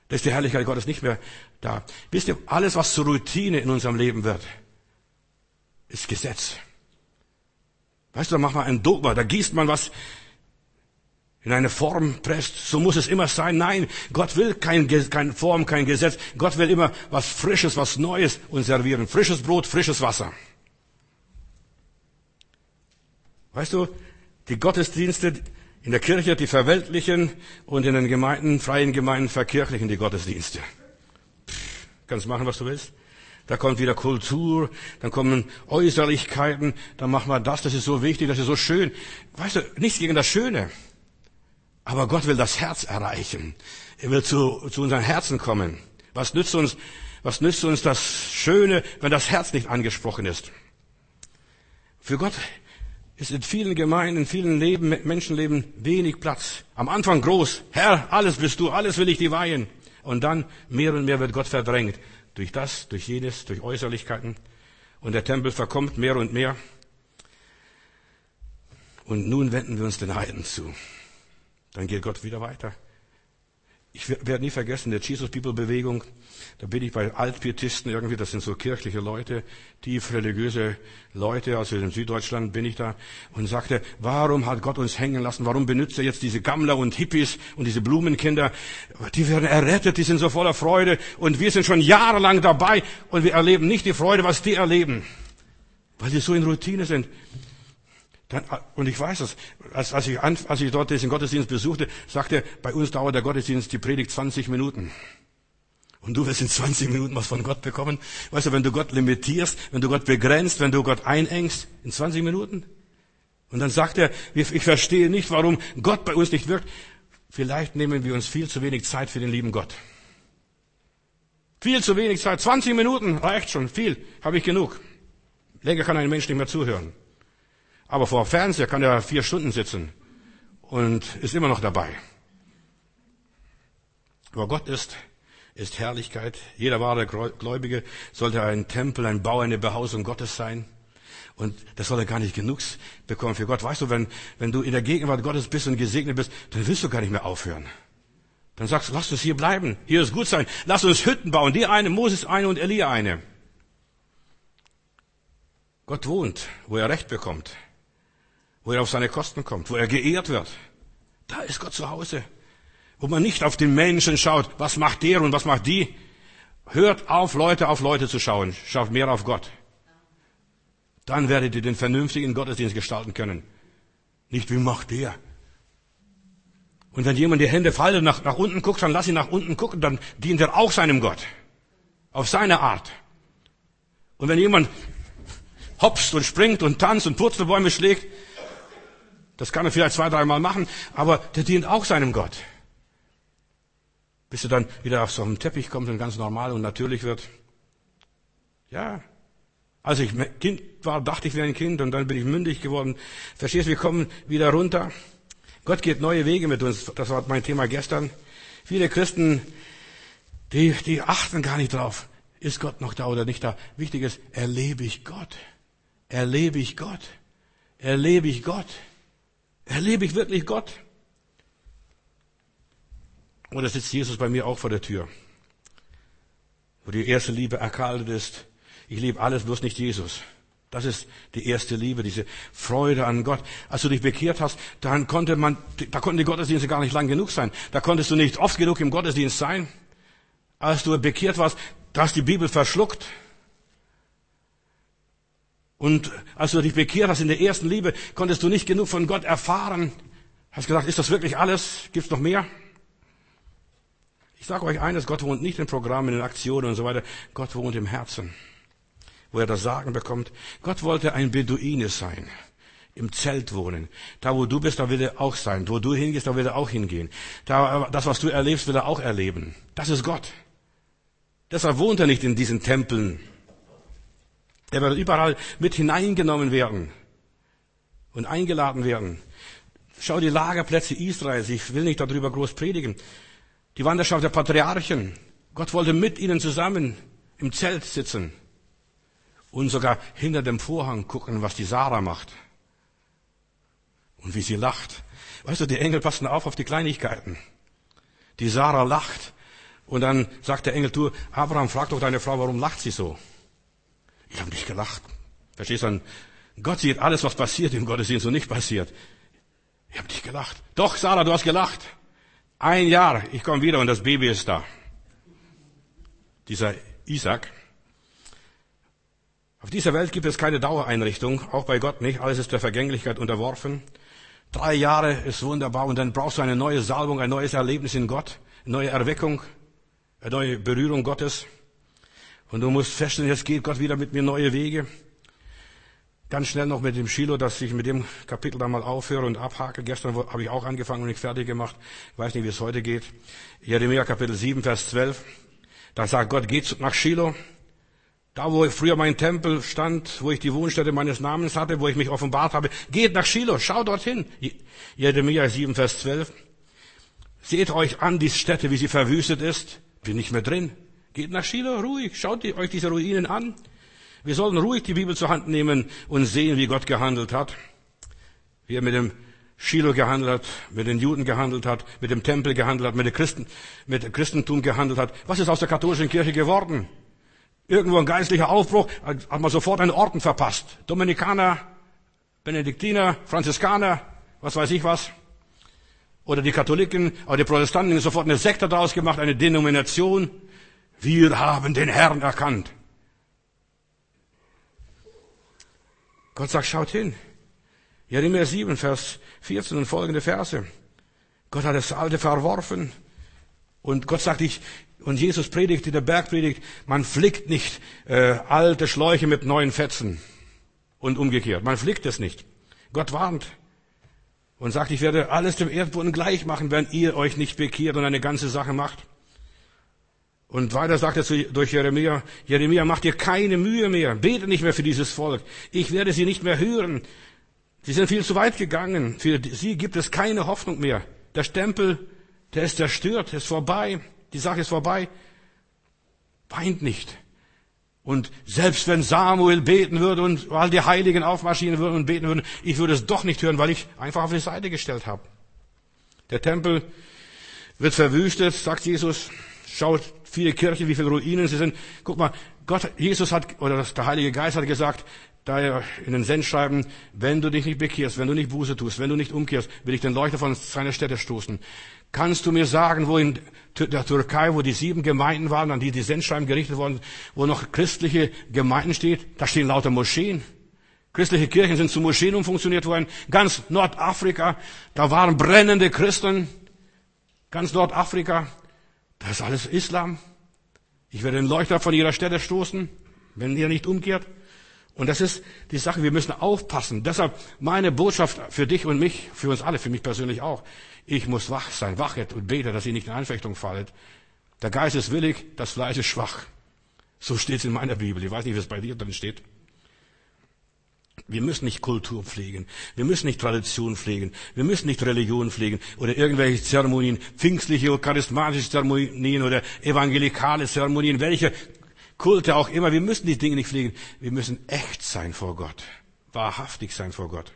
Da ist die Herrlichkeit Gottes nicht mehr da. Wisst ihr, alles, was zur Routine in unserem Leben wird, ist Gesetz. Weißt du, da macht man ein Dogma, da gießt man was in eine Form, presst, so muss es immer sein. Nein, Gott will keine Form, kein Gesetz. Gott will immer was Frisches, was Neues uns servieren. Frisches Brot, frisches Wasser. Weißt du, die Gottesdienste in der Kirche, die verweltlichen, und in den Gemeinden, freien Gemeinden verkirchlichen die Gottesdienste. Kannst machen, was du willst. Da kommt wieder Kultur, dann kommen Äußerlichkeiten, dann machen wir das ist so wichtig, das ist so schön. Weißt du, nichts gegen das Schöne. Aber Gott will das Herz erreichen. Er will zu unseren Herzen kommen. Was nützt uns das Schöne, wenn das Herz nicht angesprochen ist? Für Gott ist in vielen Gemeinden, in vielen Menschenleben wenig Platz. Am Anfang groß. Herr, alles bist du, alles will ich dir weihen. Und dann mehr und mehr wird Gott verdrängt. Durch das, durch jenes, durch Äußerlichkeiten. Und der Tempel verkommt mehr und mehr. Und nun wenden wir uns den Heiden zu. Dann geht Gott wieder weiter. Ich werde nie vergessen, der Jesus People Bewegung, da bin ich bei Altpietisten irgendwie, das sind so kirchliche Leute, tief religiöse Leute, also in Süddeutschland bin ich da, und sagte, warum hat Gott uns hängen lassen, warum benutzt er jetzt diese Gammler und Hippies und diese Blumenkinder, die werden errettet, die sind so voller Freude, und wir sind schon jahrelang dabei, und wir erleben nicht die Freude, was die erleben, weil die so in Routine sind. Und ich weiß es, als ich dort diesen Gottesdienst besuchte, sagte, bei uns dauert der Gottesdienst, die Predigt 20 Minuten. Und du wirst in 20 Minuten was von Gott bekommen. Weißt du, wenn du Gott limitierst, wenn du Gott begrenzt, wenn du Gott einengst, in 20 Minuten. Und dann sagt er, ich verstehe nicht, warum Gott bei uns nicht wirkt. Vielleicht nehmen wir uns viel zu wenig Zeit für den lieben Gott. Viel zu wenig Zeit. 20 Minuten reicht schon, viel, habe ich genug. Länger kann ein Mensch nicht mehr zuhören. Aber vor dem Fernseher kann er 4 Stunden sitzen und ist immer noch dabei. Aber Gott ist Herrlichkeit. Jeder wahre Gläubige sollte ein Tempel, ein Bau, eine Behausung Gottes sein. Und das soll er gar nicht genug bekommen für Gott. Weißt du, wenn du in der Gegenwart Gottes bist und gesegnet bist, dann willst du gar nicht mehr aufhören. Dann sagst du, lass uns hier bleiben. Hier ist gut sein. Lass uns Hütten bauen. Die eine, Moses eine und Elia eine. Gott wohnt, wo er Recht bekommt. Wo er auf seine Kosten kommt, wo er geehrt wird. Da ist Gott zu Hause. Wo man nicht auf den Menschen schaut, was macht der und was macht die. Hört auf Leute zu schauen. Schaut mehr auf Gott. Dann werdet ihr den vernünftigen Gottesdienst gestalten können. Nicht, wie macht der? Und wenn jemand die Hände faltet, nach unten guckt, dann lass ihn nach unten gucken, dann dient er auch seinem Gott. Auf seine Art. Und wenn jemand hopst und springt und tanzt und Purzelbäume schlägt, das kann er vielleicht 2, 3 Mal machen, aber der dient auch seinem Gott. Bis er dann wieder auf so einen Teppich kommt und ganz normal und natürlich wird. Ja, als ich Kind war, dachte ich, wäre ein Kind, und dann bin ich mündig geworden. Verstehst du, wir kommen wieder runter. Gott geht neue Wege mit uns. Das war mein Thema gestern. Viele Christen, die achten gar nicht drauf. Ist Gott noch da oder nicht da? Wichtig ist, erlebe ich Gott? Erlebe ich Gott? Erlebe ich Gott? Erlebe ich wirklich Gott? Oder sitzt Jesus bei mir auch vor der Tür? Wo die erste Liebe erkaltet ist. Ich liebe alles, bloß nicht Jesus. Das ist die erste Liebe, diese Freude an Gott. Als du dich bekehrt hast, da konnten die Gottesdienste gar nicht lang genug sein. Da konntest du nicht oft genug im Gottesdienst sein. Als du bekehrt warst, da hast die Bibel verschluckt. Und als du dich bekehrt hast in der ersten Liebe, konntest du nicht genug von Gott erfahren. Hast gesagt, ist das wirklich alles? Gibt's noch mehr? Ich sage euch eines, Gott wohnt nicht in Programmen, in Aktionen und so weiter. Gott wohnt im Herzen, wo er das Sagen bekommt. Gott wollte ein Beduine sein, im Zelt wohnen. Da, wo du bist, da will er auch sein. Wo du hingehst, da will er auch hingehen. Das, was du erlebst, will er auch erleben. Das ist Gott. Deshalb wohnt er nicht in diesen Tempeln. Er wird überall mit hineingenommen werden und eingeladen werden. Schau die Lagerplätze Israels, ich will nicht darüber groß predigen. Die Wanderschaft der Patriarchen. Gott wollte mit ihnen zusammen im Zelt sitzen und sogar hinter dem Vorhang gucken, was die Sarah macht und wie sie lacht. Weißt du, die Engel passen auf die Kleinigkeiten. Die Sarah lacht Und dann sagt der Engel, du, Abraham, frag doch deine Frau, warum lacht sie so? Ich habe nicht gelacht. Verstehst du? Gott sieht alles, was passiert im Gottesdienst und nicht passiert. Ich habe nicht gelacht. Doch, Sarah, du hast gelacht. 1 Jahr, ich komme wieder und das Baby ist da. Dieser Isaac. Auf dieser Welt gibt es keine Dauereinrichtung, auch bei Gott nicht. Alles ist der Vergänglichkeit unterworfen. 3 Jahre ist wunderbar und dann brauchst du eine neue Salbung, ein neues Erlebnis in Gott, eine neue Erweckung, eine neue Berührung Gottes. Und du musst feststellen, jetzt geht Gott wieder mit mir neue Wege. Ganz schnell noch mit dem Shiloh, dass ich mit dem Kapitel da mal aufhöre und abhake. Gestern habe ich auch angefangen und nicht fertig gemacht. Ich weiß nicht, wie es heute geht. Jeremia Kapitel 7, Vers 12. Da sagt Gott, geht nach Shiloh. Da, wo früher mein Tempel stand, wo ich die Wohnstätte meines Namens hatte, wo ich mich offenbart habe. Geht nach Shiloh, schaut dorthin. Jeremia 7, Vers 12. Seht euch an, die Stätte, wie sie verwüstet ist. Bin nicht mehr drin. Geht nach Shiloh, ruhig. Schaut euch diese Ruinen an. Wir sollten ruhig die Bibel zur Hand nehmen und sehen, wie Gott gehandelt hat. Wie er mit dem Shiloh gehandelt hat, mit den Juden gehandelt hat, mit dem Tempel gehandelt hat, mit dem Christentum gehandelt hat. Was ist aus der katholischen Kirche geworden? Irgendwo ein geistlicher Aufbruch, hat man sofort einen Orden verpasst. Dominikaner, Benediktiner, Franziskaner, was weiß ich was. Oder die Katholiken, aber die Protestanten haben sofort eine Sekte daraus gemacht, eine Denomination. Wir haben den Herrn erkannt. Gott sagt, schaut hin. Jeremia 7, Vers 14 und folgende Verse. Gott hat das Alte verworfen. Und Gott sagt, und Jesus predigte, der Bergpredigt, man flickt nicht alte Schläuche mit neuen Fetzen. Und umgekehrt. Man flickt es nicht. Gott warnt und sagt, ich werde alles dem Erdboden gleich machen, wenn ihr euch nicht bekehrt und eine ganze Sache macht. Und weiter sagt er durch Jeremia, Jeremia, mach dir keine Mühe mehr, bete nicht mehr für dieses Volk. Ich werde sie nicht mehr hören. Sie sind viel zu weit gegangen. Für sie gibt es keine Hoffnung mehr. Der Stempel, der ist zerstört, ist vorbei. Die Sache ist vorbei. Weint nicht. Und selbst wenn Samuel beten würde und all die Heiligen aufmarschieren würden und beten würden, ich würde es doch nicht hören, weil ich einfach auf die Seite gestellt habe. Der Tempel wird verwüstet, sagt Jesus. Schaut, viele Kirchen, wie viele Ruinen sie sind. Guck mal, Jesus hat, oder der Heilige Geist hat gesagt, da er in den Sendschreiben, wenn du dich nicht bekehrst, wenn du nicht Buße tust, wenn du nicht umkehrst, will ich den Leuchter von seiner Stätte stoßen. Kannst du mir sagen, wo in der Türkei, wo die 7 Gemeinden waren, an die die Sendschreiben gerichtet wurden, wo noch christliche Gemeinden steht? Da stehen lauter Moscheen. Christliche Kirchen sind zu Moscheen umfunktioniert worden. Ganz Nordafrika, da waren brennende Christen. Ganz Nordafrika. Das ist alles Islam. Ich werde den Leuchter von ihrer Stätte stoßen, wenn ihr nicht umkehrt. Und das ist die Sache, wir müssen aufpassen. Deshalb meine Botschaft für dich und mich, für uns alle, für mich persönlich auch. Ich muss wach sein, wachet und bete, dass ihr nicht in Anfechtung fallet. Der Geist ist willig, das Fleisch ist schwach. So steht es in meiner Bibel. Ich weiß nicht, wie es bei dir drin steht. Wir müssen nicht Kultur pflegen. Wir müssen nicht Tradition pflegen. Wir müssen nicht Religion pflegen oder irgendwelche Zeremonien, pfingstliche oder charismatische Zeremonien oder evangelikale Zeremonien, welche Kulte auch immer. Wir müssen die Dinge nicht pflegen. Wir müssen echt sein vor Gott. Wahrhaftig sein vor Gott.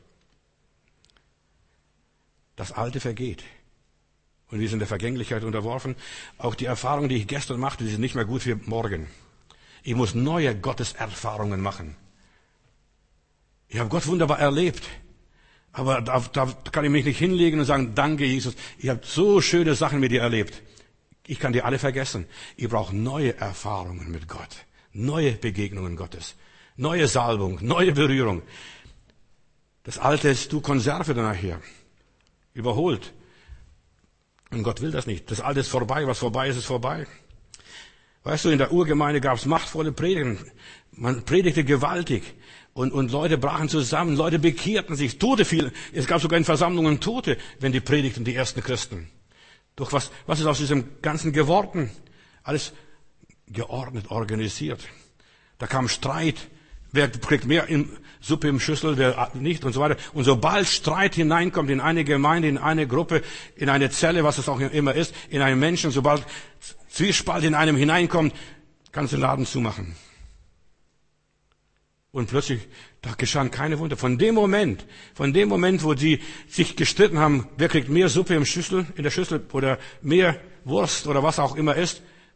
Das Alte vergeht. Und wir sind der Vergänglichkeit unterworfen. Auch die Erfahrungen, die ich gestern machte, die sind nicht mehr gut für morgen. Ich muss neue Gotteserfahrungen machen. Ich habe Gott wunderbar erlebt. Aber da kann ich mich nicht hinlegen und sagen, danke Jesus, ich habe so schöne Sachen mit dir erlebt. Ich kann die alle vergessen. Ich brauche neue Erfahrungen mit Gott. Neue Begegnungen Gottes. Neue Salbung, neue Berührung. Das Alte ist du Konserve danach hier. Überholt. Und Gott will das nicht. Das Alte ist vorbei. Was vorbei ist, ist vorbei. Weißt du, in der Urgemeinde gab es machtvolle Predigen. Man predigte gewaltig. Und Leute brachen zusammen, Leute bekehrten sich, Tote fielen. Es gab sogar in Versammlungen Tote, wenn die predigten, die ersten Christen. Doch was ist aus diesem Ganzen geworden? Alles geordnet, organisiert. Da kam Streit. Wer kriegt mehr Suppe im Schüssel, wer nicht und so weiter. Und sobald Streit hineinkommt in eine Gemeinde, in eine Gruppe, in eine Zelle, was es auch immer ist, in einen Menschen, sobald Zwiespalt in einem hineinkommt, kannst du den Laden zumachen. Und plötzlich, da geschahen keine Wunder. Von dem Moment, wo sie sich gestritten haben, wer kriegt mehr Suppe in der Schüssel oder mehr Wurst oder was auch immer ist,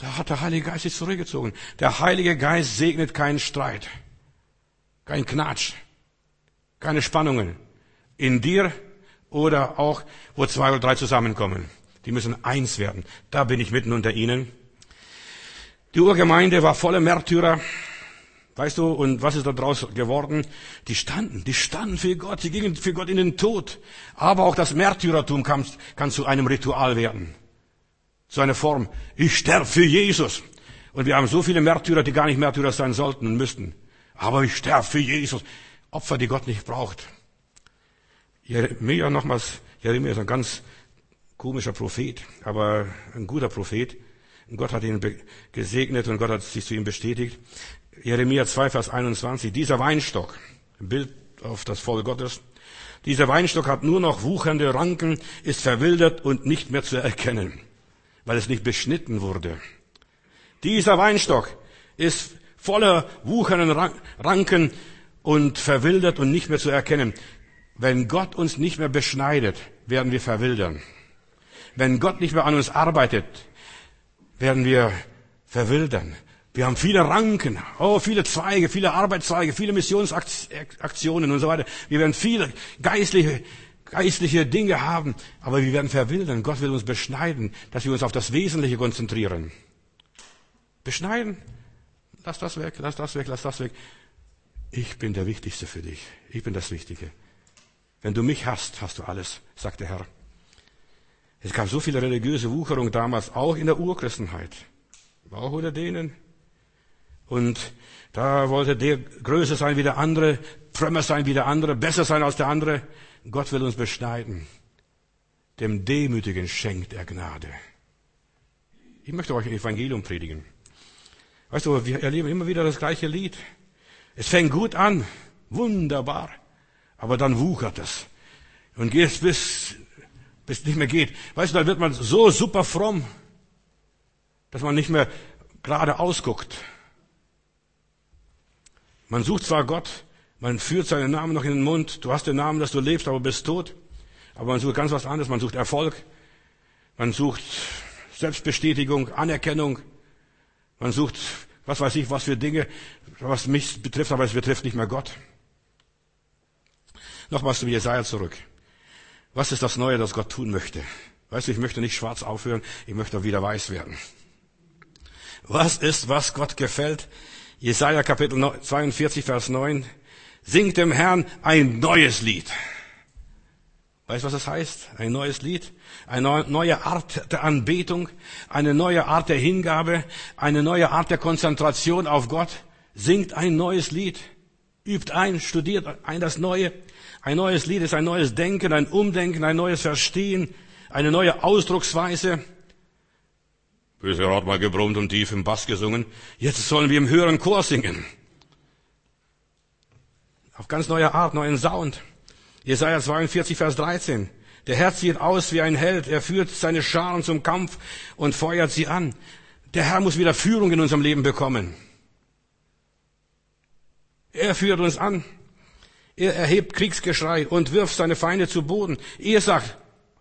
Da hat der Heilige Geist sich zurückgezogen. Der Heilige Geist segnet keinen Streit, kein Knatsch, keine Spannungen. In dir oder auch, wo 2 oder 3 zusammenkommen. Die müssen eins werden. Da bin ich mitten unter ihnen. Die Urgemeinde war voller Märtyrer. Weißt du, und was ist da draus geworden? Die standen für Gott, die gingen für Gott in den Tod. Aber auch das Märtyrertum kann zu einem Ritual werden. Zu einer Form. Ich sterbe für Jesus. Und wir haben so viele Märtyrer, die gar nicht Märtyrer sein sollten und müssten. Aber ich sterbe für Jesus. Opfer, die Gott nicht braucht. Jeremia ist ein ganz komischer Prophet, aber ein guter Prophet. Und Gott hat ihn gesegnet und Gott hat sich zu ihm bestätigt. Jeremia 2, Vers 21. Dieser Weinstock, ein Bild auf das Volk Gottes. Dieser Weinstock hat nur noch wuchernde Ranken, ist verwildert und nicht mehr zu erkennen, weil es nicht beschnitten wurde. Dieser Weinstock ist voller wuchernden Ranken und verwildert und nicht mehr zu erkennen. Wenn Gott uns nicht mehr beschneidet, werden wir verwildern. Wenn Gott nicht mehr an uns arbeitet, werden wir verwildern. Wir haben viele Ranken, viele Zweige, viele Arbeitszweige, viele Missionsaktionen und so weiter. Wir werden viele geistliche Dinge haben, aber wir werden verwildern. Gott will uns beschneiden, dass wir uns auf das Wesentliche konzentrieren. Beschneiden? Lass das weg, lass das weg, lass das weg. Ich bin der Wichtigste für dich. Ich bin das Wichtige. Wenn du mich hast, hast du alles, sagt der Herr. Es gab so viele religiöse Wucherung damals, auch in der Urchristenheit. Auch unter denen. Und da wollte der größer sein wie der andere, frömmer sein wie der andere, besser sein als der andere. Gott will uns beschneiden. Dem Demütigen schenkt er Gnade. Ich möchte euch ein Evangelium predigen. Weißt du, wir erleben immer wieder das gleiche Lied. Es fängt gut an, wunderbar, aber dann wuchert es. Und geht bis nicht mehr geht. Weißt du, dann wird man so super fromm, dass man nicht mehr gerade ausguckt. Man sucht zwar Gott, man führt seinen Namen noch in den Mund, du hast den Namen, dass du lebst, aber bist tot. Aber man sucht ganz was anderes, man sucht Erfolg, man sucht Selbstbestätigung, Anerkennung, man sucht, was weiß ich, was für Dinge, was mich betrifft, aber es betrifft nicht mehr Gott. Nochmals zu Jesaja zurück. Was ist das Neue, das Gott tun möchte? Weißt du, ich möchte nicht schwarz aufhören, ich möchte wieder weiß werden. Was ist, was Gott gefällt? Jesaja Kapitel 42, Vers 9. Singt dem Herrn ein neues Lied. Weißt du, was das heißt? Ein neues Lied? Eine neue Art der Anbetung, eine neue Art der Hingabe, eine neue Art der Konzentration auf Gott. Singt ein neues Lied. Übt ein, studiert ein das Neue. Ein neues Lied ist ein neues Denken, ein Umdenken, ein neues Verstehen, eine neue Ausdrucksweise. Bisher hat mal gebrummt und tief im Bass gesungen. Jetzt sollen wir im höheren Chor singen. Auf ganz neue Art, neuen Sound. Jesaja 42, Vers 13. Der Herr zieht aus wie ein Held. Er führt seine Scharen zum Kampf und feuert sie an. Der Herr muss wieder Führung in unserem Leben bekommen. Er führt uns an. Er erhebt Kriegsgeschrei und wirft seine Feinde zu Boden. Er sagt,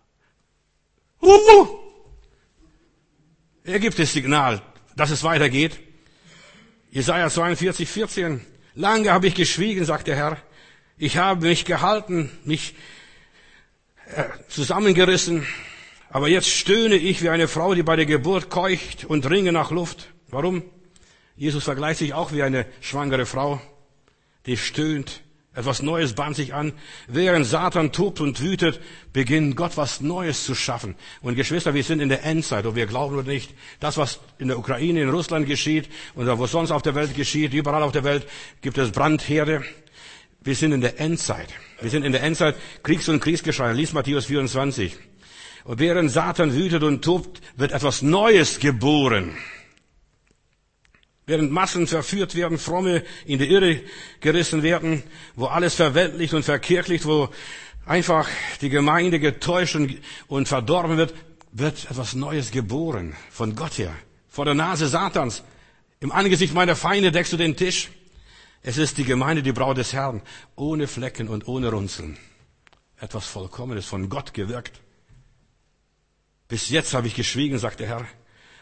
er gibt das Signal, dass es weitergeht. Jesaja 42, 14. Lange habe ich geschwiegen, sagt der Herr. Ich habe mich gehalten, mich zusammengerissen. Aber jetzt stöhne ich wie eine Frau, die bei der Geburt keucht und ringe nach Luft. Warum? Jesus vergleicht sich auch wie eine schwangere Frau, die stöhnt. Etwas Neues bahnt sich an. Während Satan tobt und wütet, beginnt Gott was Neues zu schaffen. Und Geschwister, wir sind in der Endzeit, ob wir glauben oder nicht. Das, was in der Ukraine, in Russland geschieht und wo sonst auf der Welt geschieht, überall auf der Welt gibt es Brandherde. Wir sind in der Endzeit. Wir sind in der Endzeit. Kriegs- und Kriegsgeschrei. Lies Matthäus 24. Und während Satan wütet und tobt, wird etwas Neues geboren. Während Massen verführt werden, Fromme in die Irre gerissen werden, wo alles verweltlicht und verkirchlicht, wo einfach die Gemeinde getäuscht und verdorben wird, wird etwas Neues geboren. Von Gott her. Vor der Nase Satans. Im Angesicht meiner Feinde deckst du den Tisch. Es ist die Gemeinde, die Braut des Herrn. Ohne Flecken und ohne Runzeln. Etwas Vollkommenes, von Gott gewirkt. Bis jetzt habe ich geschwiegen, sagt der Herr.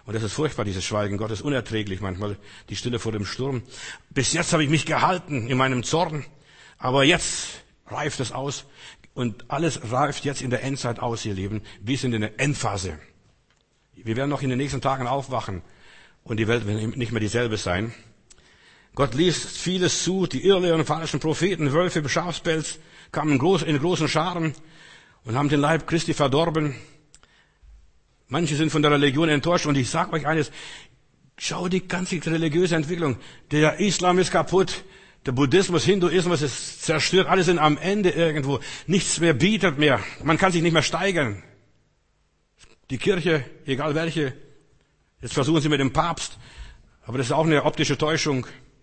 Und das ist furchtbar, dieses Schweigen Gottes, unerträglich manchmal, die Stille vor dem Sturm. Bis jetzt habe ich mich gehalten in meinem Zorn, aber jetzt reift es aus. Und alles reift jetzt in der Endzeit aus, ihr Lieben. Wir sind in der Endphase. Wir werden noch in den nächsten Tagen aufwachen und die Welt wird nicht mehr dieselbe sein. Gott ließ vieles zu, die Irrlehren, falschen Propheten, Wölfe, Schafspelz kamen in großen Scharen und haben den Leib Christi verdorben. Manche sind von der Religion enttäuscht und ich sage euch eines, schau die ganze religiöse Entwicklung. Der Islam ist kaputt, der Buddhismus, Hinduismus ist zerstört, alle sind am Ende irgendwo. Nichts mehr bietet mehr, man kann sich nicht mehr steigern. Die Kirche, egal welche, jetzt versuchen sie mit dem Papst, aber das ist auch eine optische Täuschung.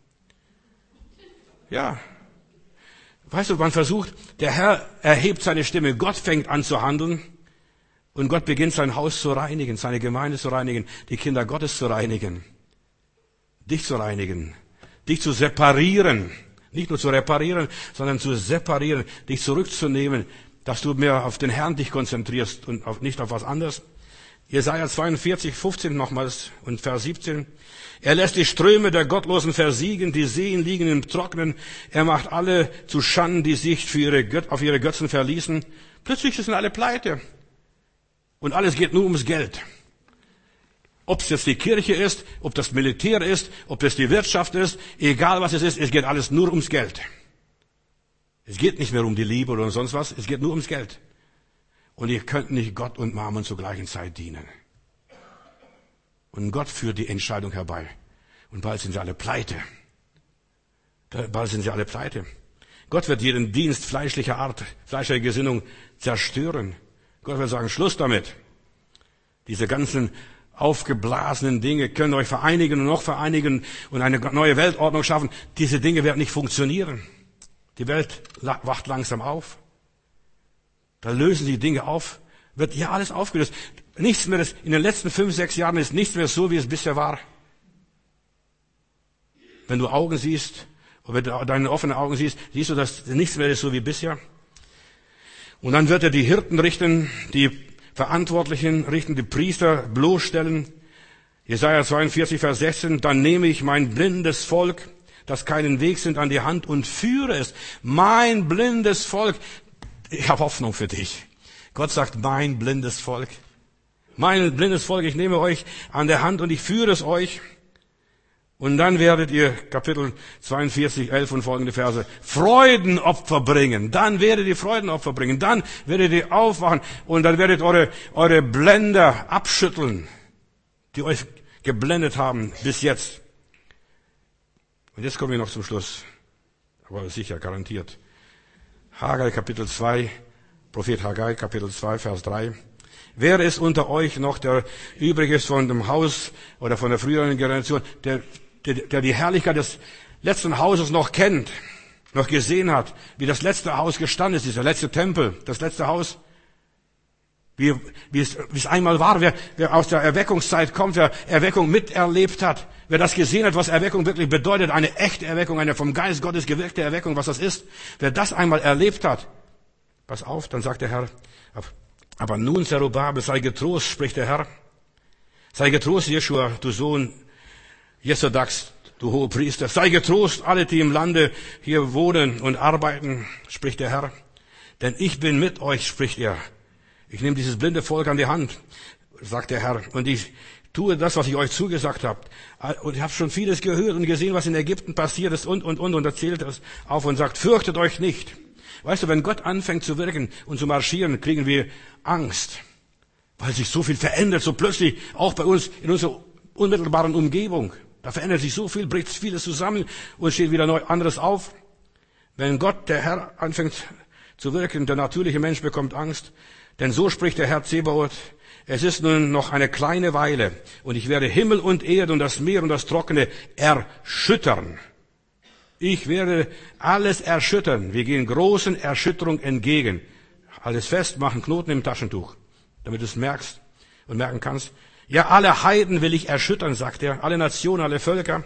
Ja, weißt du, man versucht, der Herr erhebt seine Stimme, Gott fängt an zu handeln und Gott beginnt sein Haus zu reinigen, seine Gemeinde zu reinigen, die Kinder Gottes zu reinigen, dich zu reinigen, dich zu separieren, nicht nur zu reparieren, sondern zu separieren, dich zurückzunehmen, dass du mehr auf den Herrn dich konzentrierst und nicht auf was anderes. Jesaja 42, 15 nochmals und Vers 17. Er lässt die Ströme der Gottlosen versiegen, die Seen liegen im Trocknen. Er macht alle zu Schanden, die sich auf ihre Götzen verließen. Plötzlich sind alle pleite. Und alles geht nur ums Geld. Ob es jetzt die Kirche ist, ob das Militär ist, ob das die Wirtschaft ist, egal was es ist, es geht alles nur ums Geld. Es geht nicht mehr um die Liebe oder sonst was, es geht nur ums Geld. Und ihr könnt nicht Gott und Mammon zur gleichen Zeit dienen. Und Gott führt die Entscheidung herbei. Und bald sind sie alle pleite. Bald sind sie alle pleite. Gott wird jeden Dienst fleischlicher Art, fleischlicher Gesinnung zerstören. Gott wird sagen, Schluss damit. Diese ganzen aufgeblasenen Dinge können euch vereinigen und noch vereinigen und eine neue Weltordnung schaffen. Diese Dinge werden nicht funktionieren. Die Welt wacht langsam auf. Da lösen die Dinge auf, wird ja alles aufgelöst. Nichts mehr, in den letzten 5, 6 Jahren ist nichts mehr so, wie es bisher war. Wenn du Augen siehst, oder wenn du deine offenen Augen siehst, siehst du, dass nichts mehr ist so wie bisher. Und dann wird er die Hirten richten, die Verantwortlichen richten, die Priester bloßstellen. Jesaja 42, Vers 16, dann nehme ich mein blindes Volk, das keinen Weg sind, an die Hand und führe es. Mein blindes Volk. Ich habe Hoffnung für dich. Gott sagt, mein blindes Volk. Mein blindes Volk, ich nehme euch an der Hand und ich führe es euch. Und dann werdet ihr, Kapitel 42, 11 und folgende Verse, Freudenopfer bringen. Dann werdet ihr Freudenopfer bringen. Dann werdet ihr aufwachen und dann werdet eure Blender abschütteln, die euch geblendet haben bis jetzt. Und jetzt kommen wir noch zum Schluss. Aber sicher, garantiert. Haggai, Kapitel 2, Prophet Haggai, Kapitel 2, Vers 3. Wer ist unter euch noch, der übrig ist von dem Haus oder von der früheren Generation, der die Herrlichkeit des letzten Hauses noch kennt, noch gesehen hat, wie das letzte Haus gestanden ist, dieser letzte Tempel, das letzte Haus, wie es einmal war, wer aus der Erweckungszeit kommt, wer Erweckung miterlebt hat, wer das gesehen hat, was Erweckung wirklich bedeutet, eine echte Erweckung, eine vom Geist Gottes gewirkte Erweckung, was das ist, wer das einmal erlebt hat, pass auf, dann sagt der Herr, aber nun, Zerubabel, sei getrost, spricht der Herr, sei getrost, Jeschua, du Sohn Jesodaks, du Hohepriester, sei getrost, alle, die im Lande hier wohnen und arbeiten, spricht der Herr, denn ich bin mit euch, spricht er. Ich nehme dieses blinde Volk an die Hand, sagt der Herr, und ich tue das, was ich euch zugesagt habe. Und ich habe schon vieles gehört und gesehen, was in Ägypten passiert ist und erzählt es auf und sagt, fürchtet euch nicht. Weißt du, wenn Gott anfängt zu wirken und zu marschieren, kriegen wir Angst, weil sich so viel verändert, so plötzlich, auch bei uns in unserer unmittelbaren Umgebung. Da verändert sich so viel, bricht vieles zusammen und steht wieder neu anderes auf. Wenn Gott, der Herr, anfängt zu wirken, der natürliche Mensch bekommt Angst. Denn so spricht der Herr Zebaoth, es ist nun noch eine kleine Weile und ich werde Himmel und Erde und das Meer und das Trockene erschüttern. Ich werde alles erschüttern. Wir gehen großen Erschütterung entgegen. Alles fest, machen Knoten im Taschentuch, damit du es merkst und merken kannst. Ja, alle Heiden will ich erschüttern, sagt er, alle Nationen, alle Völker.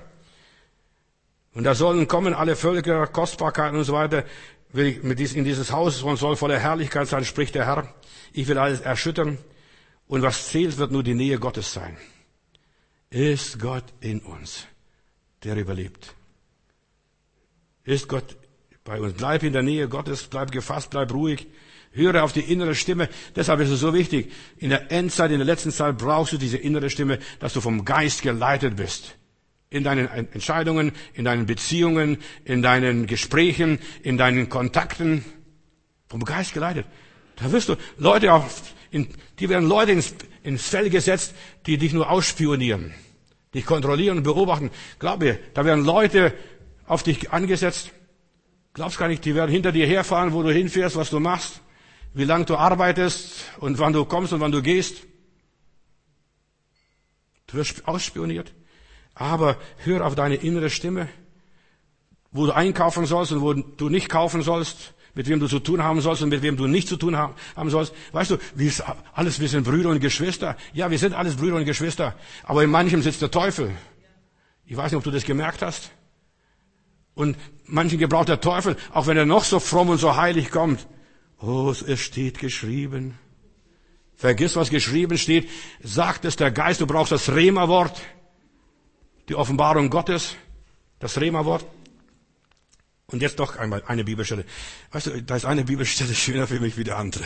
Und da sollen kommen alle Völker, Kostbarkeiten und so weiter, in dieses Haus und soll voller Herrlichkeit sein, spricht der Herr. Ich will alles erschüttern und was zählt, wird nur die Nähe Gottes sein. Ist Gott in uns, der überlebt? Ist Gott bei uns? Bleib in der Nähe Gottes, bleib gefasst, bleib ruhig. Höre auf die innere Stimme. Deshalb ist es so wichtig. In der Endzeit, in der letzten Zeit brauchst du diese innere Stimme, dass du vom Geist geleitet bist. In deinen Entscheidungen, in deinen Beziehungen, in deinen Gesprächen, in deinen Kontakten. Vom Geist geleitet. Da wirst du Leute die werden Leute ins Feld gesetzt, die dich nur ausspionieren. Dich kontrollieren und beobachten. Glaub mir, da werden Leute auf dich angesetzt. Glaubst gar nicht, die werden hinter dir herfahren, wo du hinfährst, was du machst, wie lange du arbeitest und wann du kommst und wann du gehst. Du wirst ausspioniert. Aber hör auf deine innere Stimme, wo du einkaufen sollst und wo du nicht kaufen sollst, mit wem du zu tun haben sollst und mit wem du nicht zu tun haben sollst. Weißt du, wir sind Brüder und Geschwister. Ja, wir sind alles Brüder und Geschwister. Aber in manchem sitzt der Teufel. Ich weiß nicht, ob du das gemerkt hast. Und manchen gebraucht der Teufel, auch wenn er noch so fromm und so heilig kommt. Oh, es steht geschrieben. Vergiss, was geschrieben steht. Sagt es der Geist, du brauchst das Rema-Wort. Die Offenbarung Gottes. Das Rema-Wort. Und jetzt doch einmal eine Bibelstelle. Weißt du, da ist eine Bibelstelle schöner für mich wie die andere.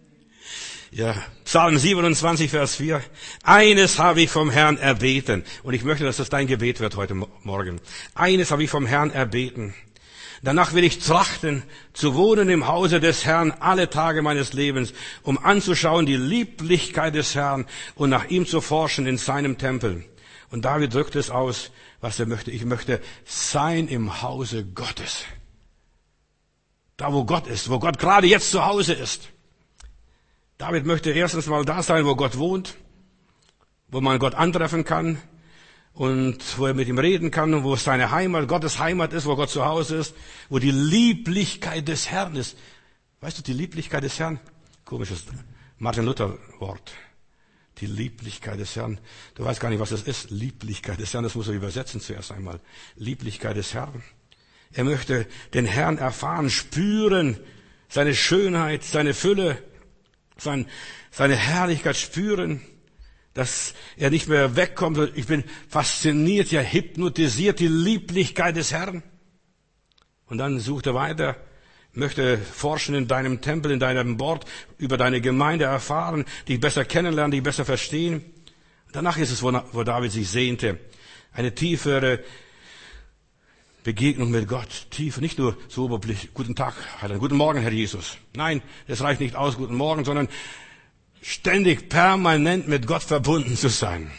Ja, Psalm 27, Vers 4. Eines habe ich vom Herrn erbeten. Und ich möchte, dass das dein Gebet wird heute Morgen. Eines habe ich vom Herrn erbeten. Danach will ich trachten, zu wohnen im Hause des Herrn alle Tage meines Lebens, um anzuschauen die Lieblichkeit des Herrn und nach ihm zu forschen in seinem Tempel. Und David drückt es aus, was er möchte. Ich möchte sein im Hause Gottes. Da, wo Gott ist, wo Gott gerade jetzt zu Hause ist. David möchte erstens mal da sein, wo Gott wohnt, wo man Gott antreffen kann und wo er mit ihm reden kann und wo seine Heimat, Gottes Heimat ist, wo Gott zu Hause ist, wo die Lieblichkeit des Herrn ist. Weißt du, die Lieblichkeit des Herrn? Komisches Martin Luther Wort. Die Lieblichkeit des Herrn. Du weißt gar nicht, was das ist. Lieblichkeit des Herrn, das muss er übersetzen zuerst einmal. Lieblichkeit des Herrn. Er möchte den Herrn erfahren, spüren, seine Schönheit, seine Fülle, seine Herrlichkeit spüren, dass er nicht mehr wegkommt. Ich bin fasziniert, ja hypnotisiert, die Lieblichkeit des Herrn. Und dann sucht er weiter, möchte forschen in deinem Tempel, in deinem Wort, über deine Gemeinde erfahren, dich besser kennenlernen, dich besser verstehen. Danach ist es, wo David sich sehnte. Eine tiefere Begegnung mit Gott. Tiefe, nicht nur so oberflächlich, guten Tag, Heiland, guten Morgen, Herr Jesus. Nein, das reicht nicht aus, guten Morgen, sondern ständig, permanent mit Gott verbunden zu sein.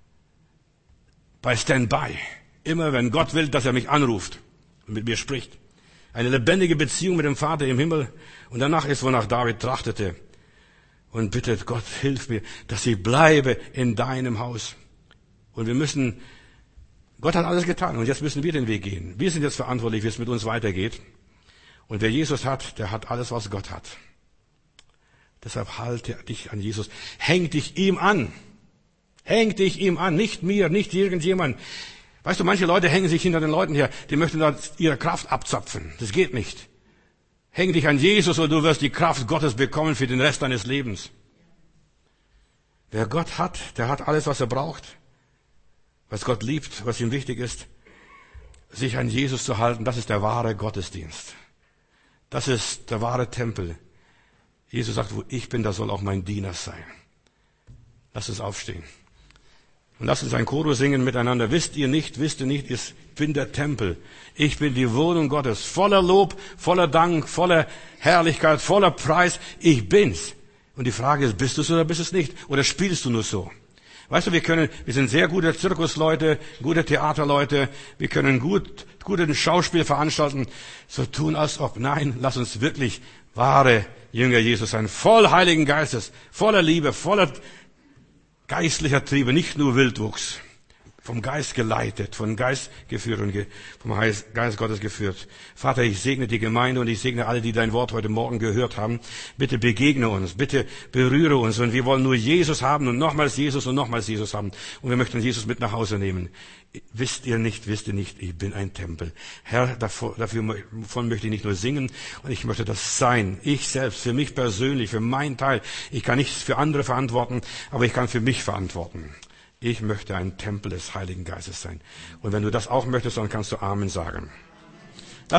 Bei Standby. Immer wenn Gott will, dass er mich anruft und mit mir spricht. Eine lebendige Beziehung mit dem Vater im Himmel. Und danach ist, wonach David trachtete. Und bittet, Gott, hilf mir, dass ich bleibe in deinem Haus. Und Gott hat alles getan. Und jetzt müssen wir den Weg gehen. Wir sind jetzt verantwortlich, wie es mit uns weitergeht. Und wer Jesus hat, der hat alles, was Gott hat. Deshalb halte dich an Jesus. Häng dich ihm an. Häng dich ihm an. Nicht mir, nicht irgendjemand. Weißt du, manche Leute hängen sich hinter den Leuten her, die möchten da ihre Kraft abzapfen. Das geht nicht. Häng dich an Jesus und du wirst die Kraft Gottes bekommen für den Rest deines Lebens. Wer Gott hat, der hat alles, was er braucht. Was Gott liebt, was ihm wichtig ist. Sich an Jesus zu halten, das ist der wahre Gottesdienst. Das ist der wahre Tempel. Jesus sagt, wo ich bin, da soll auch mein Diener sein. Lass uns aufstehen. Und lass uns ein Chorus singen miteinander. Wisst ihr nicht, ich bin der Tempel. Ich bin die Wohnung Gottes. Voller Lob, voller Dank, voller Herrlichkeit, voller Preis. Ich bin's. Und die Frage ist, bist du es oder bist du es nicht? Oder spielst du nur so? Weißt du, wir sind sehr gute Zirkusleute, gute Theaterleute. Wir können guten Schauspiel veranstalten. So tun als ob. Nein, lass uns wirklich wahre Jünger Jesus sein. Voll Heiligen Geistes, voller Liebe, voller geistlicher Triebe, nicht nur Wildwuchs, vom Geist geleitet, vom Geist geführt und vom Geist Gottes geführt. Vater, ich segne die Gemeinde und ich segne alle, die dein Wort heute Morgen gehört haben. Bitte begegne uns, bitte berühre uns und wir wollen nur Jesus haben und nochmals Jesus haben und wir möchten Jesus mit nach Hause nehmen. Wisst ihr nicht, ich bin ein Tempel. Herr, davon möchte ich nicht nur singen und ich möchte das sein. Ich selbst, für mich persönlich, für meinen Teil. Ich kann nichts für andere verantworten, aber ich kann für mich verantworten. Ich möchte ein Tempel des Heiligen Geistes sein. Und wenn du das auch möchtest, dann kannst du Amen sagen.